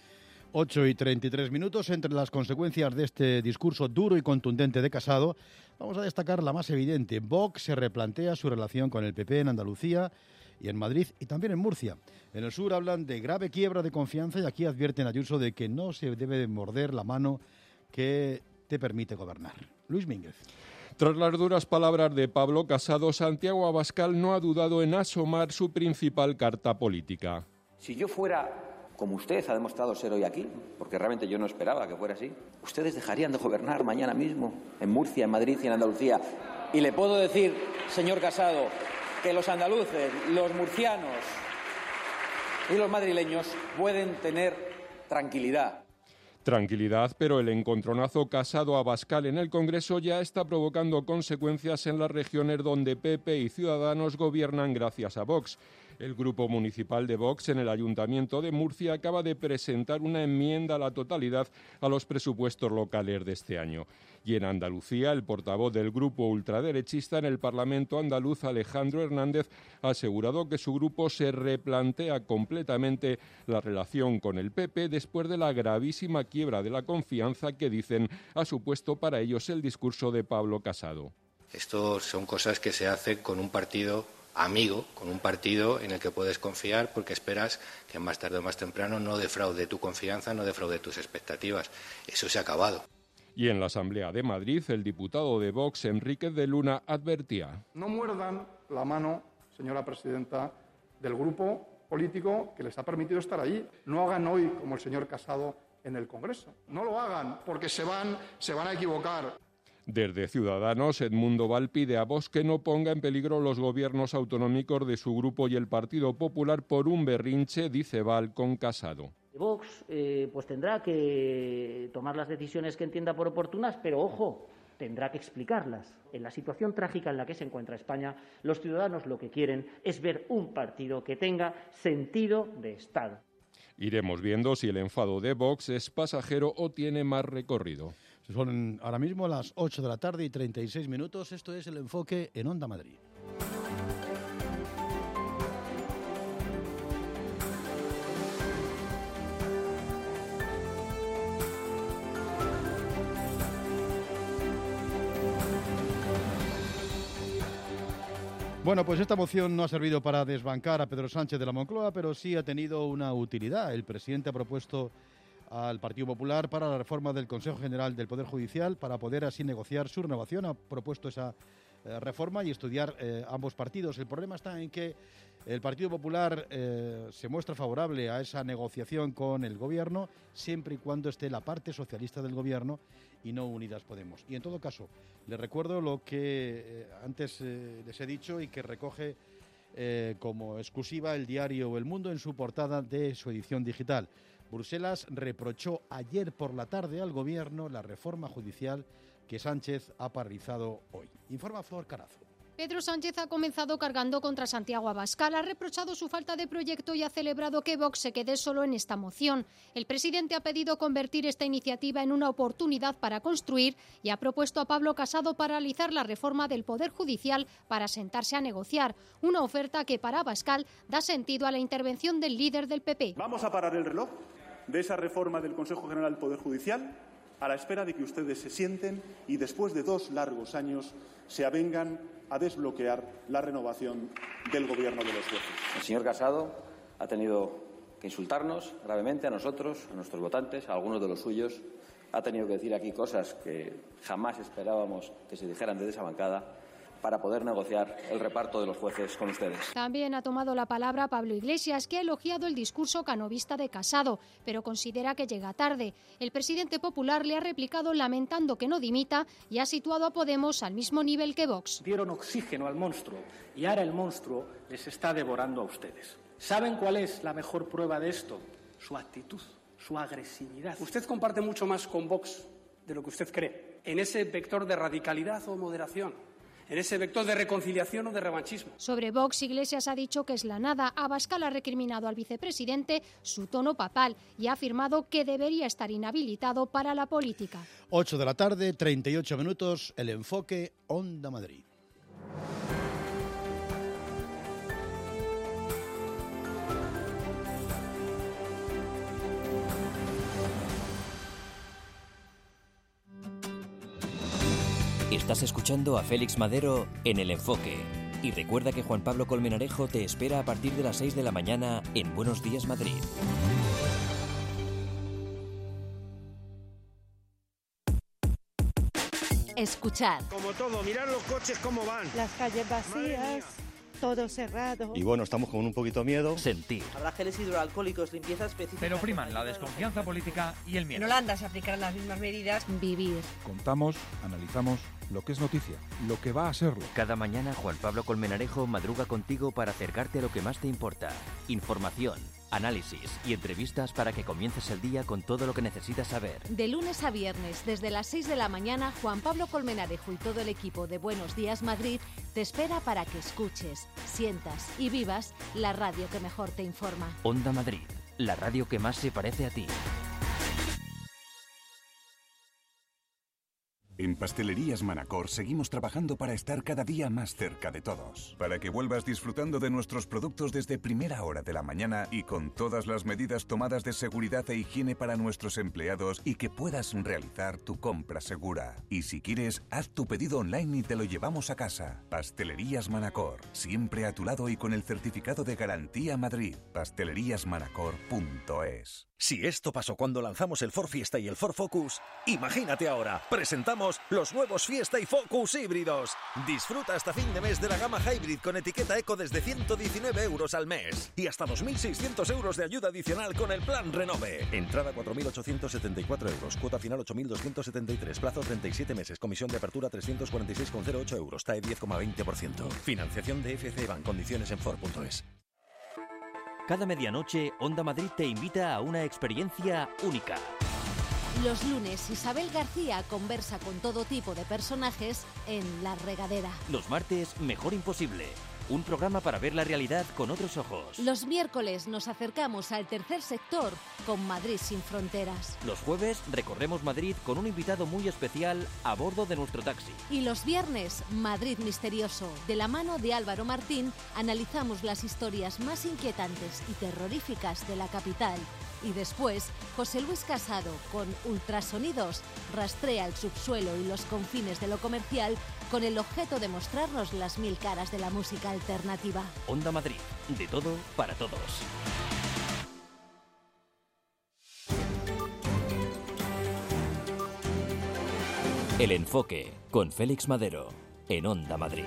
8:33. Entre las consecuencias de este discurso duro y contundente de Casado, vamos a destacar la más evidente. Vox se replantea su relación con el PP en Andalucía y en Madrid y también en Murcia. En el sur hablan de grave quiebra de confianza y aquí advierten a Ayuso de que no se debe morder la mano que te permite gobernar. Luis Mínguez. Tras las duras palabras de Pablo Casado, Santiago Abascal no ha dudado en asomar su principal carta política. Si yo fuera, como usted ha demostrado ser hoy aquí, porque realmente yo no esperaba que fuera así, ustedes dejarían de gobernar mañana mismo en Murcia, en Madrid y en Andalucía. Y le puedo decir, señor Casado, que los andaluces, los murcianos y los madrileños pueden tener tranquilidad. Tranquilidad, pero el encontronazo Casado-Abascal en el Congreso ya está provocando consecuencias en las regiones donde PP y Ciudadanos gobiernan gracias a Vox. El grupo municipal de Vox en el Ayuntamiento de Murcia acaba de presentar una enmienda a la totalidad a los presupuestos locales de este año. Y en Andalucía, el portavoz del grupo ultraderechista en el Parlamento andaluz, Alejandro Hernández, ha asegurado que su grupo se replantea completamente la relación con el PP después de la gravísima quiebra de la confianza que, dicen, ha supuesto para ellos el discurso de Pablo Casado. Esto son cosas que se hacen con un partido amigo, con un partido en el que puedes confiar porque esperas que más tarde o más temprano no defraude tu confianza, no defraude tus expectativas. Eso se ha acabado. Y en la Asamblea de Madrid, el diputado de Vox, Enríquez de Luna, advertía. No muerdan la mano, señora presidenta, del grupo político que les ha permitido estar allí. No hagan hoy como el señor Casado en el Congreso. No lo hagan porque se van a equivocar. Desde Ciudadanos, Edmundo Val pide a Vox que no ponga en peligro los gobiernos autonómicos de su grupo y el Partido Popular por un berrinche, dice Val, con Casado. Vox pues tendrá que tomar las decisiones que entienda por oportunas, pero ojo, tendrá que explicarlas. En la situación trágica en la que se encuentra España, los ciudadanos lo que quieren es ver un partido que tenga sentido de Estado. Iremos viendo si el enfado de Vox es pasajero o tiene más recorrido. Son ahora mismo las 8 de la tarde y 36 minutos. Esto es El Enfoque en Onda Madrid. Bueno, pues esta moción no ha servido para desbancar a Pedro Sánchez de la Moncloa, pero sí ha tenido una utilidad. El presidente ha propuesto al Partido Popular para la reforma del Consejo General del Poder Judicial para poder así negociar su renovación. Ha propuesto esa reforma y estudiar ambos partidos. El problema está en que el Partido Popular se muestra favorable a esa negociación con el Gobierno siempre y cuando esté la parte socialista del Gobierno y no Unidas Podemos. Y en todo caso, les recuerdo lo que antes les he dicho y que recoge como exclusiva el diario El Mundo en su portada de su edición digital. Bruselas reprochó ayer por la tarde al Gobierno la reforma judicial que Sánchez ha paralizado hoy. Informa Flor Carazo. Pedro Sánchez ha comenzado cargando contra Santiago Abascal, ha reprochado su falta de proyecto y ha celebrado que Vox se quede solo en esta moción. El presidente ha pedido convertir esta iniciativa en una oportunidad para construir y ha propuesto a Pablo Casado paralizar la reforma del Poder Judicial para sentarse a negociar, una oferta que para Abascal da sentido a la intervención del líder del PP. Vamos a parar el reloj de esa reforma del Consejo General del Poder Judicial a la espera de que ustedes se sienten y después de 2 largos años se avengan a desbloquear la renovación del Gobierno de los jueces. El señor Casado ha tenido que insultarnos gravemente a nosotros, a nuestros votantes, a algunos de los suyos. Ha tenido que decir aquí cosas que jamás esperábamos que se dijeran desde esa bancada para poder negociar el reparto de los jueces con ustedes. También ha tomado la palabra Pablo Iglesias, que ha elogiado el discurso canovista de Casado, pero considera que llega tarde. El presidente popular le ha replicado lamentando que no dimita y ha situado a Podemos al mismo nivel que Vox. Dieron oxígeno al monstruo y ahora el monstruo les está devorando a ustedes. ¿Saben cuál es la mejor prueba de esto? Su actitud, su agresividad. Usted comparte mucho más con Vox de lo que usted cree. En ese vector de radicalidad o moderación, en ese vector de reconciliación o de revanchismo. Sobre Vox, Iglesias ha dicho que es la nada. Abascal ha recriminado al vicepresidente su tono papal y ha afirmado que debería estar inhabilitado para la política. 8 de la tarde, 38 minutos, El Enfoque, Onda Madrid. Estás escuchando a Félix Madero en El Enfoque. Y recuerda que Juan Pablo Colmenarejo te espera a partir de las 6 de la mañana en Buenos Días Madrid. Escuchar. Como todo, mirar los coches cómo van. Las calles vacías. Todo cerrado. Y bueno, estamos con un poquito miedo. Sentir. Habrá geles hidroalcohólicos, limpieza específica. Pero priman la desconfianza política y el miedo. En Holanda se aplicarán las mismas medidas. Vivir. Contamos, analizamos lo que es noticia, lo que va a serlo. Cada mañana Juan Pablo Colmenarejo madruga contigo para acercarte a lo que más te importa. Información, análisis y entrevistas para que comiences el día con todo lo que necesitas saber. De lunes a viernes, desde las 6 de la mañana, Juan Pablo Colmenarejo y todo el equipo de Buenos Días Madrid te espera para que escuches, sientas y vivas la radio que mejor te informa. Onda Madrid, la radio que más se parece a ti. En Pastelerías Manacor seguimos trabajando para estar cada día más cerca de todos. Para que vuelvas disfrutando de nuestros productos desde primera hora de la mañana y con todas las medidas tomadas de seguridad e higiene para nuestros empleados y que puedas realizar tu compra segura. Y si quieres, haz tu pedido online y te lo llevamos a casa. Pastelerías Manacor, siempre a tu lado y con el certificado de garantía Madrid. Pasteleriasmanacor.es. Si esto pasó cuando lanzamos el Ford Fiesta y el Ford Focus, imagínate ahora, presentamos los nuevos Fiesta y Focus híbridos. Disfruta hasta fin de mes de la gama Hybrid con etiqueta Eco desde 119 euros al mes y hasta 2.600 euros de ayuda adicional con el plan Renove. Entrada 4.874 euros, cuota final 8.273, plazo 37 meses, comisión de apertura 346,08 euros, TAE 10,20%. Financiación de FC Bank, condiciones en Ford.es. Cada medianoche, Onda Madrid te invita a una experiencia única. Los lunes, Isabel García conversa con todo tipo de personajes en La Regadera. Los martes, Mejor Imposible. un programa para ver la realidad con otros ojos. Los miércoles nos acercamos al tercer sector con Madrid sin fronteras. Los jueves recorremos Madrid con un invitado muy especial a bordo de nuestro taxi. Y los viernes, Madrid misterioso. De la mano de Álvaro Martín, analizamos las historias más inquietantes y terroríficas de la capital. Y después, José Luis Casado, con Ultrasonidos, rastrea el subsuelo y los confines de lo comercial con el objeto de mostrarnos las 1000 caras de la música alternativa. Onda Madrid, de todo para todos. El Enfoque, con Félix Madero, en Onda Madrid.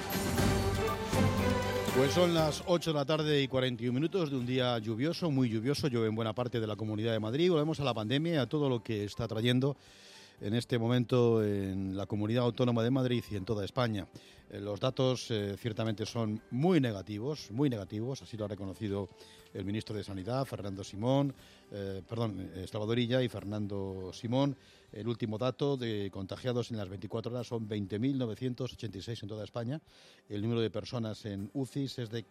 Pues son las 8 de la tarde y 41 minutos de un día lluvioso, muy lluvioso. Llueve en buena parte de la Comunidad de Madrid. Volvemos a la pandemia y a todo lo que está trayendo en este momento en la Comunidad Autónoma de Madrid y en toda España. Los datos ciertamente son muy negativos, así lo ha reconocido el ministro de Sanidad, Salvador Illa y Fernando Simón. El último dato de contagiados en las 24 horas son 20.986 en toda España. El número de personas en UCIs es de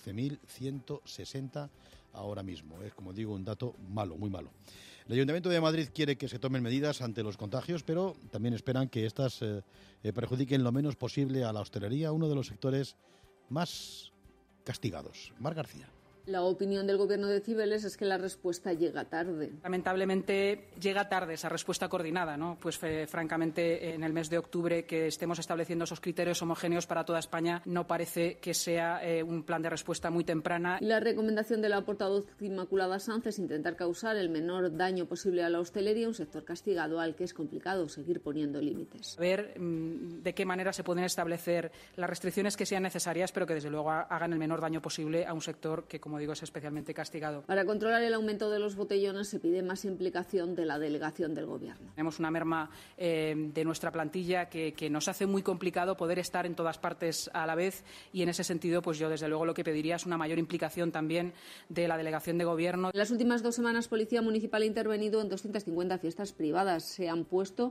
14.160 ahora mismo. Es, como digo, un dato malo, muy malo. El Ayuntamiento de Madrid quiere que se tomen medidas ante los contagios, pero también esperan que estas perjudiquen lo menos posible a la hostelería, uno de los sectores más castigados. Mar García. La opinión del Gobierno de Cibeles es que la respuesta llega tarde. Lamentablemente llega tarde esa respuesta coordinada, ¿no? Pues francamente en el mes de octubre que estemos estableciendo esos criterios homogéneos para toda España no parece que sea un plan de respuesta muy temprana. La recomendación de la portavoz Inmaculada Sanz es intentar causar el menor daño posible a la hostelería, un sector castigado al que es complicado seguir poniendo límites. A ver de qué manera se pueden establecer las restricciones que sean necesarias, pero que desde luego hagan el menor daño posible a un sector que, como digo, es especialmente castigado. Para controlar el aumento de los botellones se pide más implicación de la delegación del Gobierno. Tenemos una merma de nuestra plantilla que nos hace muy complicado poder estar en todas partes a la vez y en ese sentido pues yo desde luego lo que pediría es una mayor implicación también de la delegación de Gobierno. En las últimas 2 semanas Policía Municipal ha intervenido en 250 fiestas privadas. Se han puesto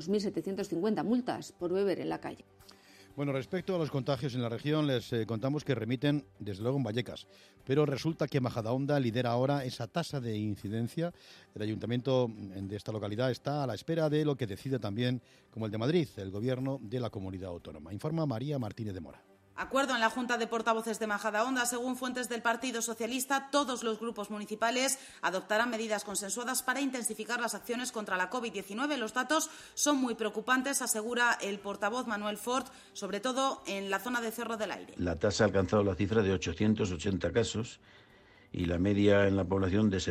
2.750 multas por beber en la calle. Bueno, respecto a los contagios en la región, les contamos que remiten, desde luego, en Vallecas. Pero resulta que Majadahonda lidera ahora esa tasa de incidencia. El ayuntamiento de esta localidad está a la espera de lo que decide también, como el de Madrid, el Gobierno de la Comunidad Autónoma. Informa María Martínez de Mora. Acuerdo en la Junta de Portavoces de Majadahonda. Según fuentes del Partido Socialista, todos los grupos municipales adoptarán medidas consensuadas para intensificar las acciones contra la COVID-19. Los datos son muy preocupantes, asegura el portavoz Manuel Fort, sobre todo en la zona de Cerro del Aire. La tasa ha alcanzado la cifra de 880 casos y la media en la población de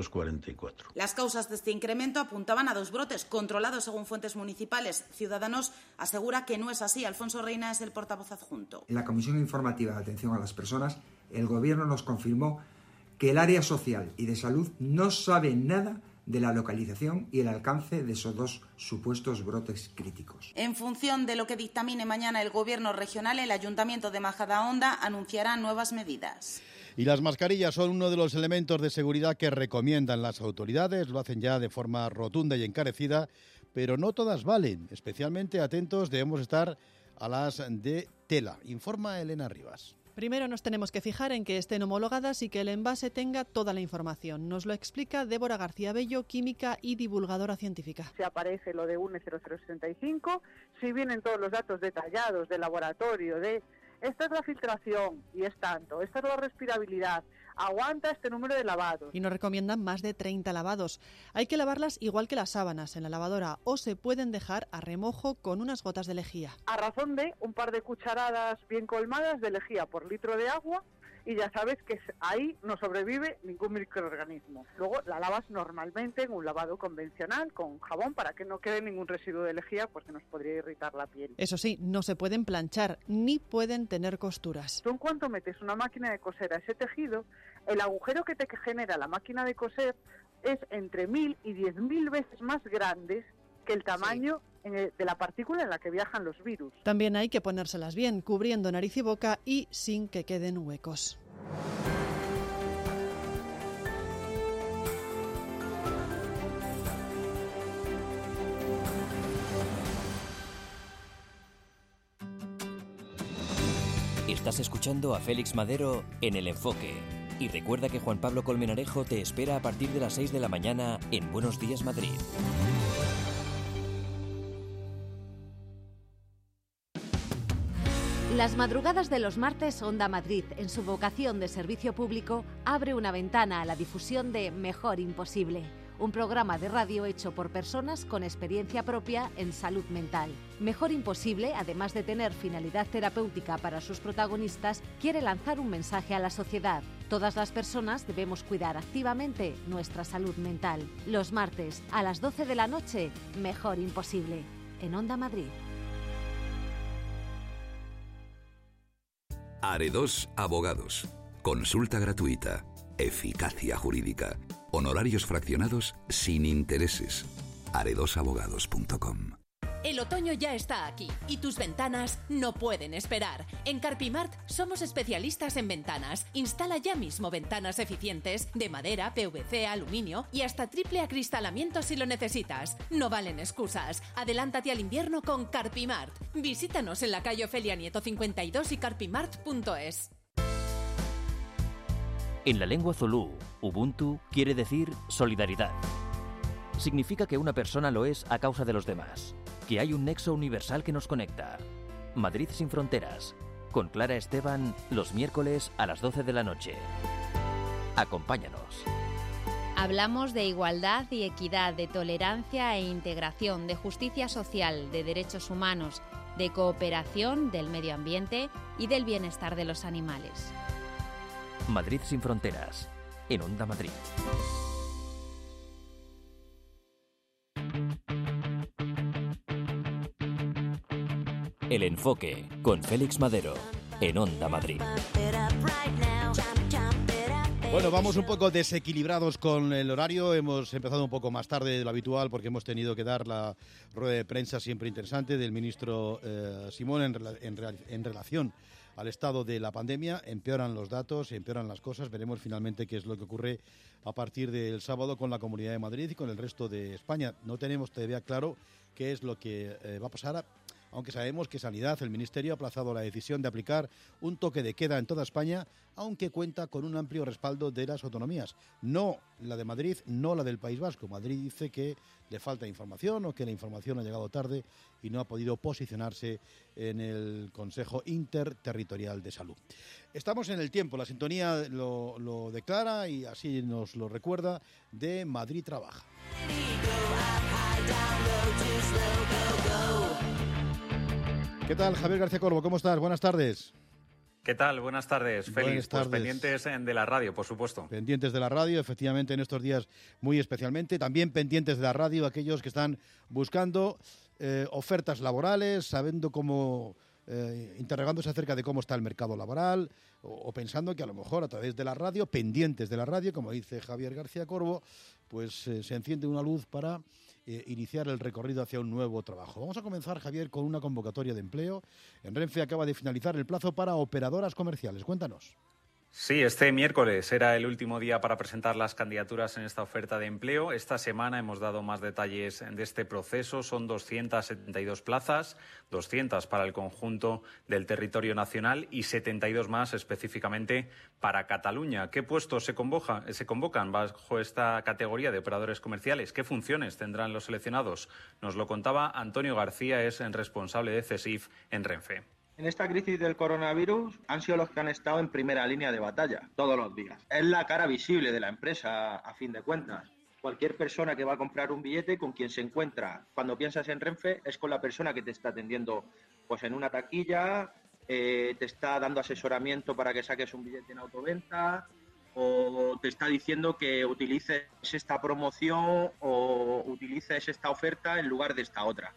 744. Las causas de este incremento apuntaban a 2 brotes controlados según fuentes municipales. Ciudadanos asegura que no es así. Alfonso Reina es el portavoz adjunto. En la Comisión Informativa de Atención a las Personas, el Gobierno nos confirmó que el área social y de salud no sabe nada de la localización y el alcance de esos 2 supuestos brotes críticos. En función de lo que dictamine mañana el Gobierno regional, el Ayuntamiento de Majadahonda anunciará nuevas medidas. Y las mascarillas son uno de los elementos de seguridad que recomiendan las autoridades. Lo hacen ya de forma rotunda y encarecida, pero no todas valen. Especialmente atentos debemos estar a las de tela. Informa Elena Rivas. Primero nos tenemos que fijar en que estén homologadas y que el envase tenga toda la información. Nos lo explica Débora García Bello, química y divulgadora científica. Si aparece lo de UNE 0065, si vienen todos los datos detallados del laboratorio, de esta es la filtración y es tanto, esta es la respirabilidad, aguanta este número de lavados. Y nos recomiendan más de 30 lavados. Hay que lavarlas igual que las sábanas en la lavadora o se pueden dejar a remojo con unas gotas de lejía. A razón de un par de cucharadas bien colmadas de lejía por litro de agua y ya sabes que ahí no sobrevive ningún microorganismo. Luego la lavas normalmente en un lavado convencional con jabón para que no quede ningún residuo de lejía pues que nos podría irritar la piel. Eso sí, no se pueden planchar ni pueden tener costuras. Tú en cuanto metes una máquina de coser a ese tejido, el agujero que te genera la máquina de coser es entre 1000 y 10.000 veces más grande que el tamaño de la partícula en la que viajan los virus. También hay que ponérselas bien, cubriendo nariz y boca y sin que queden huecos. Estás escuchando a Félix Madero en El Enfoque. Y recuerda que Juan Pablo Colmenarejo te espera a partir de las 6 de la mañana en Buenos Días Madrid. Las madrugadas de los martes, Onda Madrid, en su vocación de servicio público, abre una ventana a la difusión de Mejor Imposible, un programa de radio hecho por personas con experiencia propia en salud mental. Mejor Imposible, además de tener finalidad terapéutica para sus protagonistas, quiere lanzar un mensaje a la sociedad. Todas las personas debemos cuidar activamente nuestra salud mental. Los martes, a las 12 de la noche, Mejor Imposible, en Onda Madrid. Aredos Abogados. Consulta gratuita. Eficacia jurídica. Honorarios fraccionados sin intereses. aredosabogados.com. El otoño ya está aquí y tus ventanas no pueden esperar. En Carpimart somos especialistas en ventanas. Instala ya mismo ventanas eficientes de madera, PVC, aluminio y hasta triple acristalamiento si lo necesitas. No valen excusas. Adelántate al invierno con Carpimart. Visítanos en la calle Ofelia Nieto 52 y carpimart.es. En la lengua zulú, Ubuntu quiere decir solidaridad. Significa que una persona lo es a causa de los demás, que hay un nexo universal que nos conecta. Madrid sin fronteras, con Clara Esteban, los miércoles a las 12 de la noche. Acompáñanos. Hablamos de igualdad y equidad, de tolerancia e integración, de justicia social, de derechos humanos, de cooperación, del medio ambiente y del bienestar de los animales. Madrid sin fronteras, en Onda Madrid. El Enfoque, con Félix Madero, en Onda Madrid. Bueno, vamos un poco desequilibrados con el horario. Hemos empezado un poco más tarde de lo habitual porque hemos tenido que dar la rueda de prensa siempre interesante del ministro Simón en relación al estado de la pandemia. Empeoran los datos, empeoran las cosas. Veremos finalmente qué es lo que ocurre a partir del sábado con la Comunidad de Madrid y con el resto de España. No tenemos todavía claro qué es lo que va a pasar, aunque sabemos que Sanidad, el Ministerio, ha aplazado la decisión de aplicar un toque de queda en toda España, aunque cuenta con un amplio respaldo de las autonomías. No la de Madrid, no la del País Vasco. Madrid dice que le falta información o que la información ha llegado tarde y no ha podido posicionarse en el Consejo Interterritorial de Salud. Estamos en el tiempo, la sintonía lo declara y así nos lo recuerda, de Madrid Trabaja. ¿Qué tal, Javier García Corbo? ¿Cómo estás? Buenas tardes. ¿Qué tal? Buenas tardes, Félix. Buenas tardes. Pues pendientes de la radio, por supuesto. Pendientes de la radio, efectivamente, en estos días muy especialmente. También pendientes de la radio aquellos que están buscando ofertas laborales, sabiendo cómo, interrogándose acerca de cómo está el mercado laboral o pensando que a lo mejor a través de la radio, pendientes de la radio, como dice Javier García Corbo, pues se enciende una luz para iniciar el recorrido hacia un nuevo trabajo. Vamos a comenzar, Javier, con una convocatoria de empleo. En Renfe acaba de finalizar el plazo para operadoras comerciales. Cuéntanos. Sí, este miércoles era el último día para presentar las candidaturas en esta oferta de empleo. Esta semana hemos dado más detalles de este proceso. Son 272 plazas, 200 para el conjunto del territorio nacional y 72 más específicamente para Cataluña. ¿Qué puestos se convocan bajo esta categoría de operadores comerciales? ¿Qué funciones tendrán los seleccionados? Nos lo contaba Antonio García, es el responsable de CESIF en Renfe. En esta crisis del coronavirus han sido los que han estado en primera línea de batalla todos los días. Es la cara visible de la empresa, a fin de cuentas. Cualquier persona que va a comprar un billete, con quien se encuentra cuando piensas en Renfe, es con la persona que te está atendiendo pues en una taquilla, te está dando asesoramiento para que saques un billete en autoventa, o te está diciendo que utilices esta promoción o utilices esta oferta en lugar de esta otra.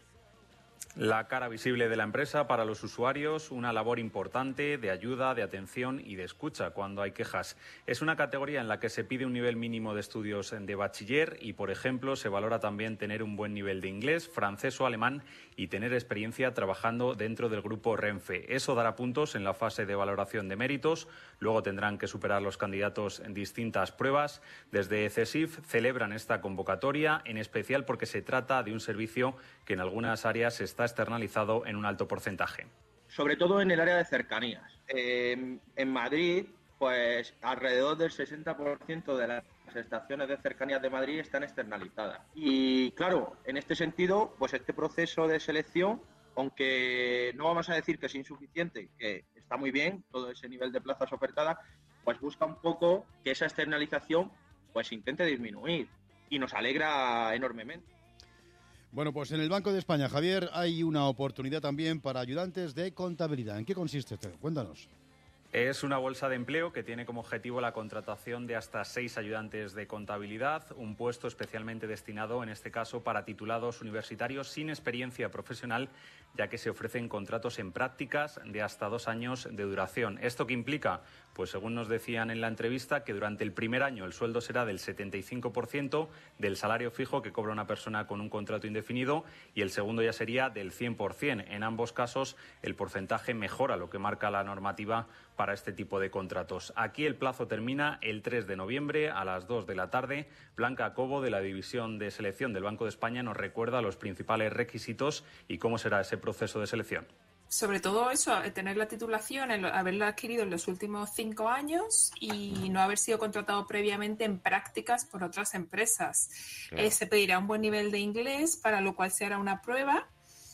La cara visible de la empresa para los usuarios, una labor importante de ayuda, de atención y de escucha cuando hay quejas. Es una categoría en la que se pide un nivel mínimo de estudios de bachiller y, por ejemplo, se valora también tener un buen nivel de inglés, francés o alemán y tener experiencia trabajando dentro del grupo Renfe. Eso dará puntos en la fase de valoración de méritos. Luego tendrán que superar los candidatos en distintas pruebas. Desde CESIF celebran esta convocatoria, en especial porque se trata de un servicio que en algunas áreas está externalizado en un alto porcentaje. sobre todo en el área de cercanías. En Madrid, pues alrededor del 60% de las estaciones de cercanías de Madrid están externalizadas. Y claro, en este sentido, pues este proceso de selección, aunque no vamos a decir que es insuficiente, que está muy bien todo ese nivel de plazas ofertadas, pues busca un poco que esa externalización pues intente disminuir, y nos alegra enormemente. Bueno, pues en el Banco de España, Javier, hay una oportunidad también para ayudantes de contabilidad. ¿En qué consiste esto? Cuéntanos. Es una bolsa de empleo que tiene como objetivo la contratación de hasta 6 ayudantes de contabilidad, un puesto especialmente destinado, en este caso, para titulados universitarios sin experiencia profesional, ya que se ofrecen contratos en prácticas de hasta 2 años de duración. ¿Esto qué implica? Pues según nos decían en la entrevista, que durante el primer año el sueldo será del 75% del salario fijo que cobra una persona con un contrato indefinido, y el segundo ya sería del 100%. En ambos casos el porcentaje mejora lo que marca la normativa para este tipo de contratos. Aquí el plazo termina el 3 de noviembre a las 2 de la tarde. Blanca Cobo, de la División de Selección del Banco de España, nos recuerda los principales requisitos y cómo será ese proceso de selección. Sobre todo eso, tener la titulación, haberla adquirido en los últimos 5 años y no haber sido contratado previamente en prácticas por otras empresas. Claro. Se pedirá un buen nivel de inglés, para lo cual se hará una prueba.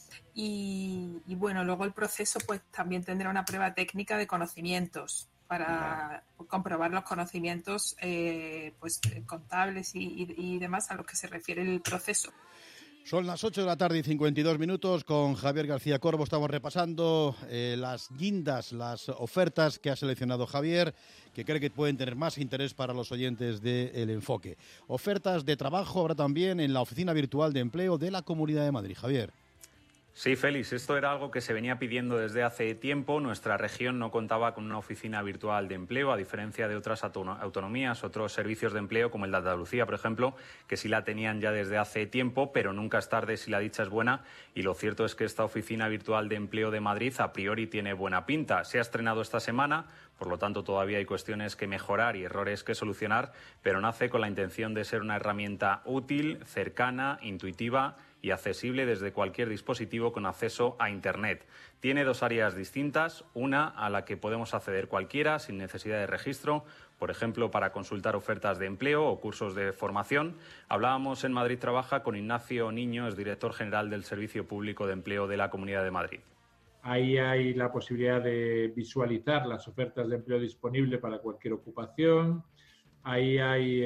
Y bueno, luego el proceso pues también tendrá una prueba técnica de conocimientos para comprobar los conocimientos pues contables y demás a los que se refiere el proceso. Son las 8 de la tarde y 52 minutos. Con Javier García Corbo estamos repasando las guindas, las ofertas que ha seleccionado Javier, que cree que pueden tener más interés para los oyentes de El Enfoque. Ofertas de trabajo habrá también en la Oficina Virtual de Empleo de la Comunidad de Madrid. Javier. Sí, Félix, esto era algo que se venía pidiendo desde hace tiempo. Nuestra región no contaba con una oficina virtual de empleo, a diferencia de otras autonomías, otros servicios de empleo, como el de Andalucía, por ejemplo, que sí la tenían ya desde hace tiempo, pero nunca es tarde si la dicha es buena. Y lo cierto es que esta oficina virtual de empleo de Madrid a priori tiene buena pinta. Se ha estrenado esta semana, por lo tanto todavía hay cuestiones que mejorar y errores que solucionar, pero nace con la intención de ser una herramienta útil, cercana, intuitiva y accesible desde cualquier dispositivo con acceso a Internet. Tiene 2 áreas distintas, una a la que podemos acceder cualquiera sin necesidad de registro, por ejemplo, para consultar ofertas de empleo o cursos de formación. Hablábamos en Madrid Trabaja con Ignacio Niño, es director general del Servicio Público de Empleo de la Comunidad de Madrid. Ahí hay la posibilidad de visualizar las ofertas de empleo disponibles para cualquier ocupación. Ahí hay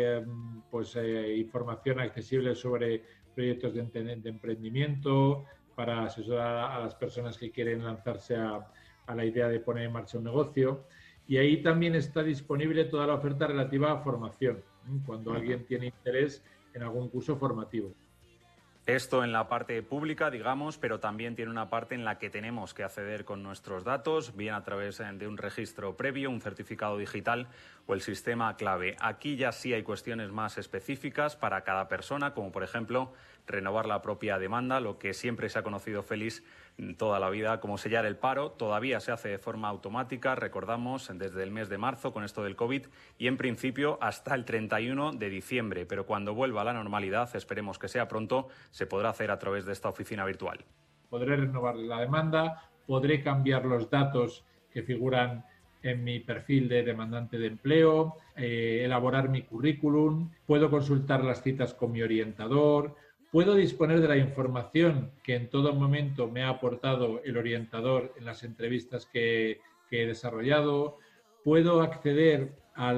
información accesible sobre proyectos de emprendimiento, para asesorar a las personas que quieren lanzarse a la idea de poner en marcha un negocio. Y ahí también está disponible toda la oferta relativa a formación, cuando alguien tiene interés en algún curso formativo. Esto en la parte pública, digamos, pero también tiene una parte en la que tenemos que acceder con nuestros datos, bien a través de un registro previo, un certificado digital o el sistema clave. Aquí ya sí hay cuestiones más específicas para cada persona, como por ejemplo renovar la propia demanda, lo que siempre se ha conocido, Félix, toda la vida como sellar el paro. Todavía se hace de forma automática, recordamos, desde el mes de marzo con esto del COVID y en principio hasta el 31 de diciembre. Pero cuando vuelva a la normalidad, esperemos que sea pronto, se podrá hacer a través de esta oficina virtual. Podré renovar la demanda, podré cambiar los datos que figuran en mi perfil de demandante de empleo, elaborar mi currículum, puedo consultar las citas con mi orientador, puedo disponer de la información que en todo momento me ha aportado el orientador en las entrevistas que he desarrollado, puedo acceder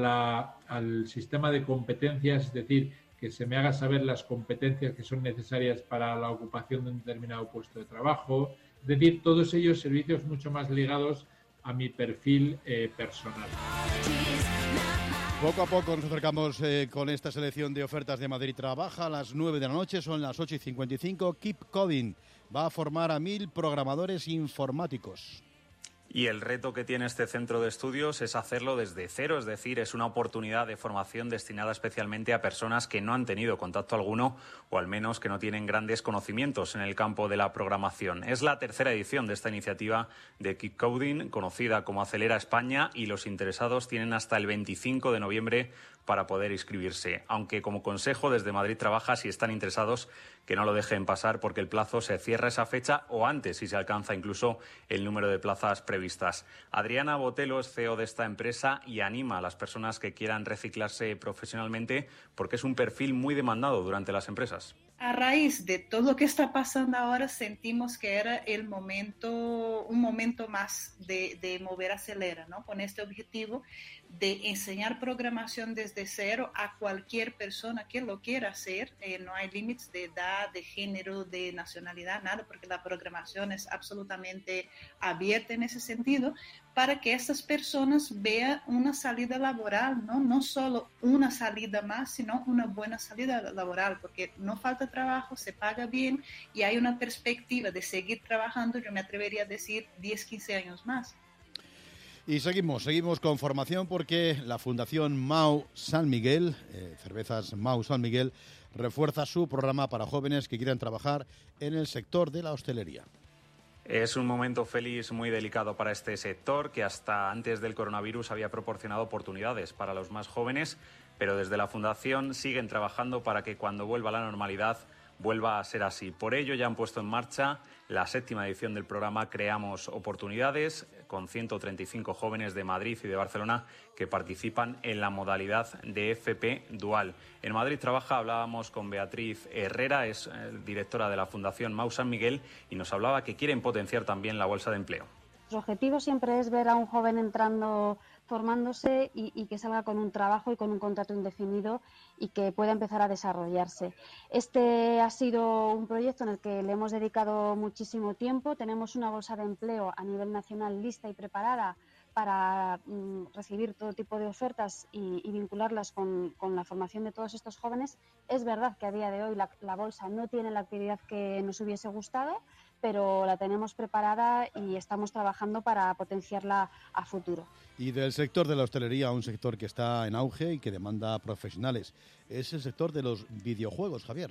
al sistema de competencias, es decir, que se me haga saber las competencias que son necesarias para la ocupación de un determinado puesto de trabajo, es decir, todos ellos servicios mucho más ligados a mi perfil personal. Poco a poco nos acercamos con esta selección de ofertas de Madrid Trabaja. A las 9 de la noche, son las 8:55. Keep Coding va a formar a 1.000 programadores informáticos. Y el reto que tiene este centro de estudios es hacerlo desde cero, es decir, es una oportunidad de formación destinada especialmente a personas que no han tenido contacto alguno o al menos que no tienen grandes conocimientos en el campo de la programación. Es la tercera edición de esta iniciativa de Keep Coding, conocida como Acelera España, y los interesados tienen hasta el 25 de noviembre para poder inscribirse. Aunque como consejo desde Madrid Trabaja, si están interesados, que no lo dejen pasar porque el plazo se cierra esa fecha o antes si se alcanza incluso el número de plazas previstas. Adriana Botelo es CEO de esta empresa y anima a las personas que quieran reciclarse profesionalmente porque es un perfil muy demandado durante las empresas. A raíz de todo lo que está pasando ahora, sentimos que era un momento más de mover Acelera, ¿no? Con este objetivo de enseñar programación desde cero a cualquier persona que lo quiera hacer. No hay límites de edad, de género, de nacionalidad, nada, porque la programación es absolutamente abierta en ese sentido, para que estas personas vean una salida laboral, ¿no? No solo una salida más, sino una buena salida laboral, porque no falta trabajo, se paga bien y hay una perspectiva de seguir trabajando, yo me atrevería a decir 10, 15 años más. Y seguimos con formación porque la Fundación Mau San Miguel, Cervezas Mau San Miguel, refuerza su programa para jóvenes que quieran trabajar en el sector de la hostelería. Es un momento, Félix, muy delicado para este sector que hasta antes del coronavirus había proporcionado oportunidades para los más jóvenes, pero desde la Fundación siguen trabajando para que cuando vuelva a la normalidad vuelva a ser así. Por ello ya han puesto en marcha la 7ª edición del programa Creamos Oportunidades, con 135 jóvenes de Madrid y de Barcelona que participan en la modalidad de FP Dual. En Madrid Trabaja hablábamos con Beatriz Herrera, es directora de la Fundación Mau San Miguel, y nos hablaba que quieren potenciar también la bolsa de empleo. Su objetivo siempre es ver a un joven entrando, formándose y que salga con un trabajo y con un contrato indefinido y que pueda empezar a desarrollarse. Este ha sido un proyecto en el que le hemos dedicado muchísimo tiempo. Tenemos una bolsa de empleo a nivel nacional lista y preparada para recibir todo tipo de ofertas y vincularlas con la formación de todos estos jóvenes. Es verdad que a día de hoy la bolsa no tiene la actividad que nos hubiese gustado, pero la tenemos preparada y estamos trabajando para potenciarla a futuro. Y del sector de la hostelería a un sector que está en auge y que demanda profesionales. Es el sector de los videojuegos, Javier.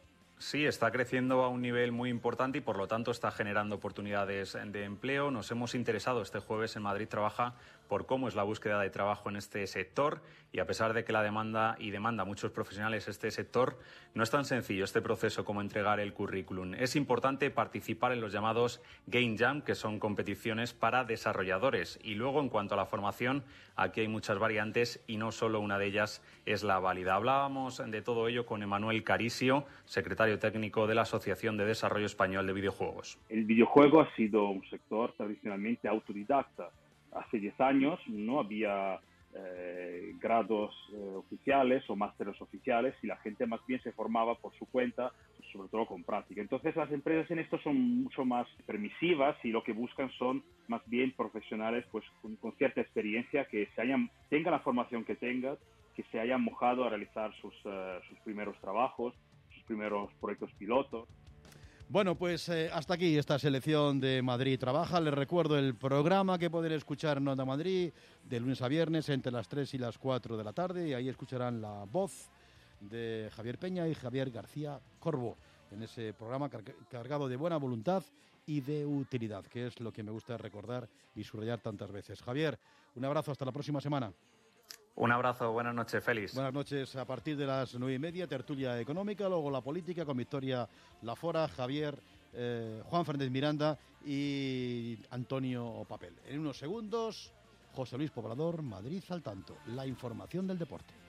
Sí, está creciendo a un nivel muy importante y por lo tanto está generando oportunidades de empleo. Nos hemos interesado este jueves en Madrid Trabaja por cómo es la búsqueda de trabajo en este sector y a pesar de que la demanda muchos profesionales este sector, no es tan sencillo este proceso como entregar el currículum. Es importante participar en los llamados Game Jam, que son competiciones para desarrolladores. Y luego, en cuanto a la formación, aquí hay muchas variantes y no solo una de ellas es la válida. Hablábamos de todo ello con Emanuel Caricio, secretario técnico de la Asociación de Desarrollo Español de Videojuegos. El videojuego ha sido un sector tradicionalmente autodidacta. Hace 10 años no había grados oficiales o másteres oficiales y la gente más bien se formaba por su cuenta, sobre todo con práctica. Entonces las empresas en esto son mucho más permisivas y lo que buscan son más bien profesionales pues con cierta experiencia que tengan la formación que tengan, que se hayan mojado a realizar sus primeros trabajos, sus primeros proyectos pilotos. Bueno, pues hasta aquí esta selección de Madrid Trabaja. Les recuerdo el programa que pueden escuchar en Onda Madrid de lunes a viernes entre las 3 y las 4 de la tarde y ahí escucharán la voz de Javier Peña y Javier García Corbo en ese programa cargado de buena voluntad y de utilidad, que es lo que me gusta recordar y subrayar tantas veces. Javier, un abrazo, hasta la próxima semana. Un abrazo, buenas noches, Félix. Buenas noches, a partir de las 9:30, tertulia económica, luego la política con Victoria Lafora, Javier, Juan Fernández Miranda y Antonio Papel. En unos segundos, José Luis Poblador, Madrid al tanto, la información del deporte.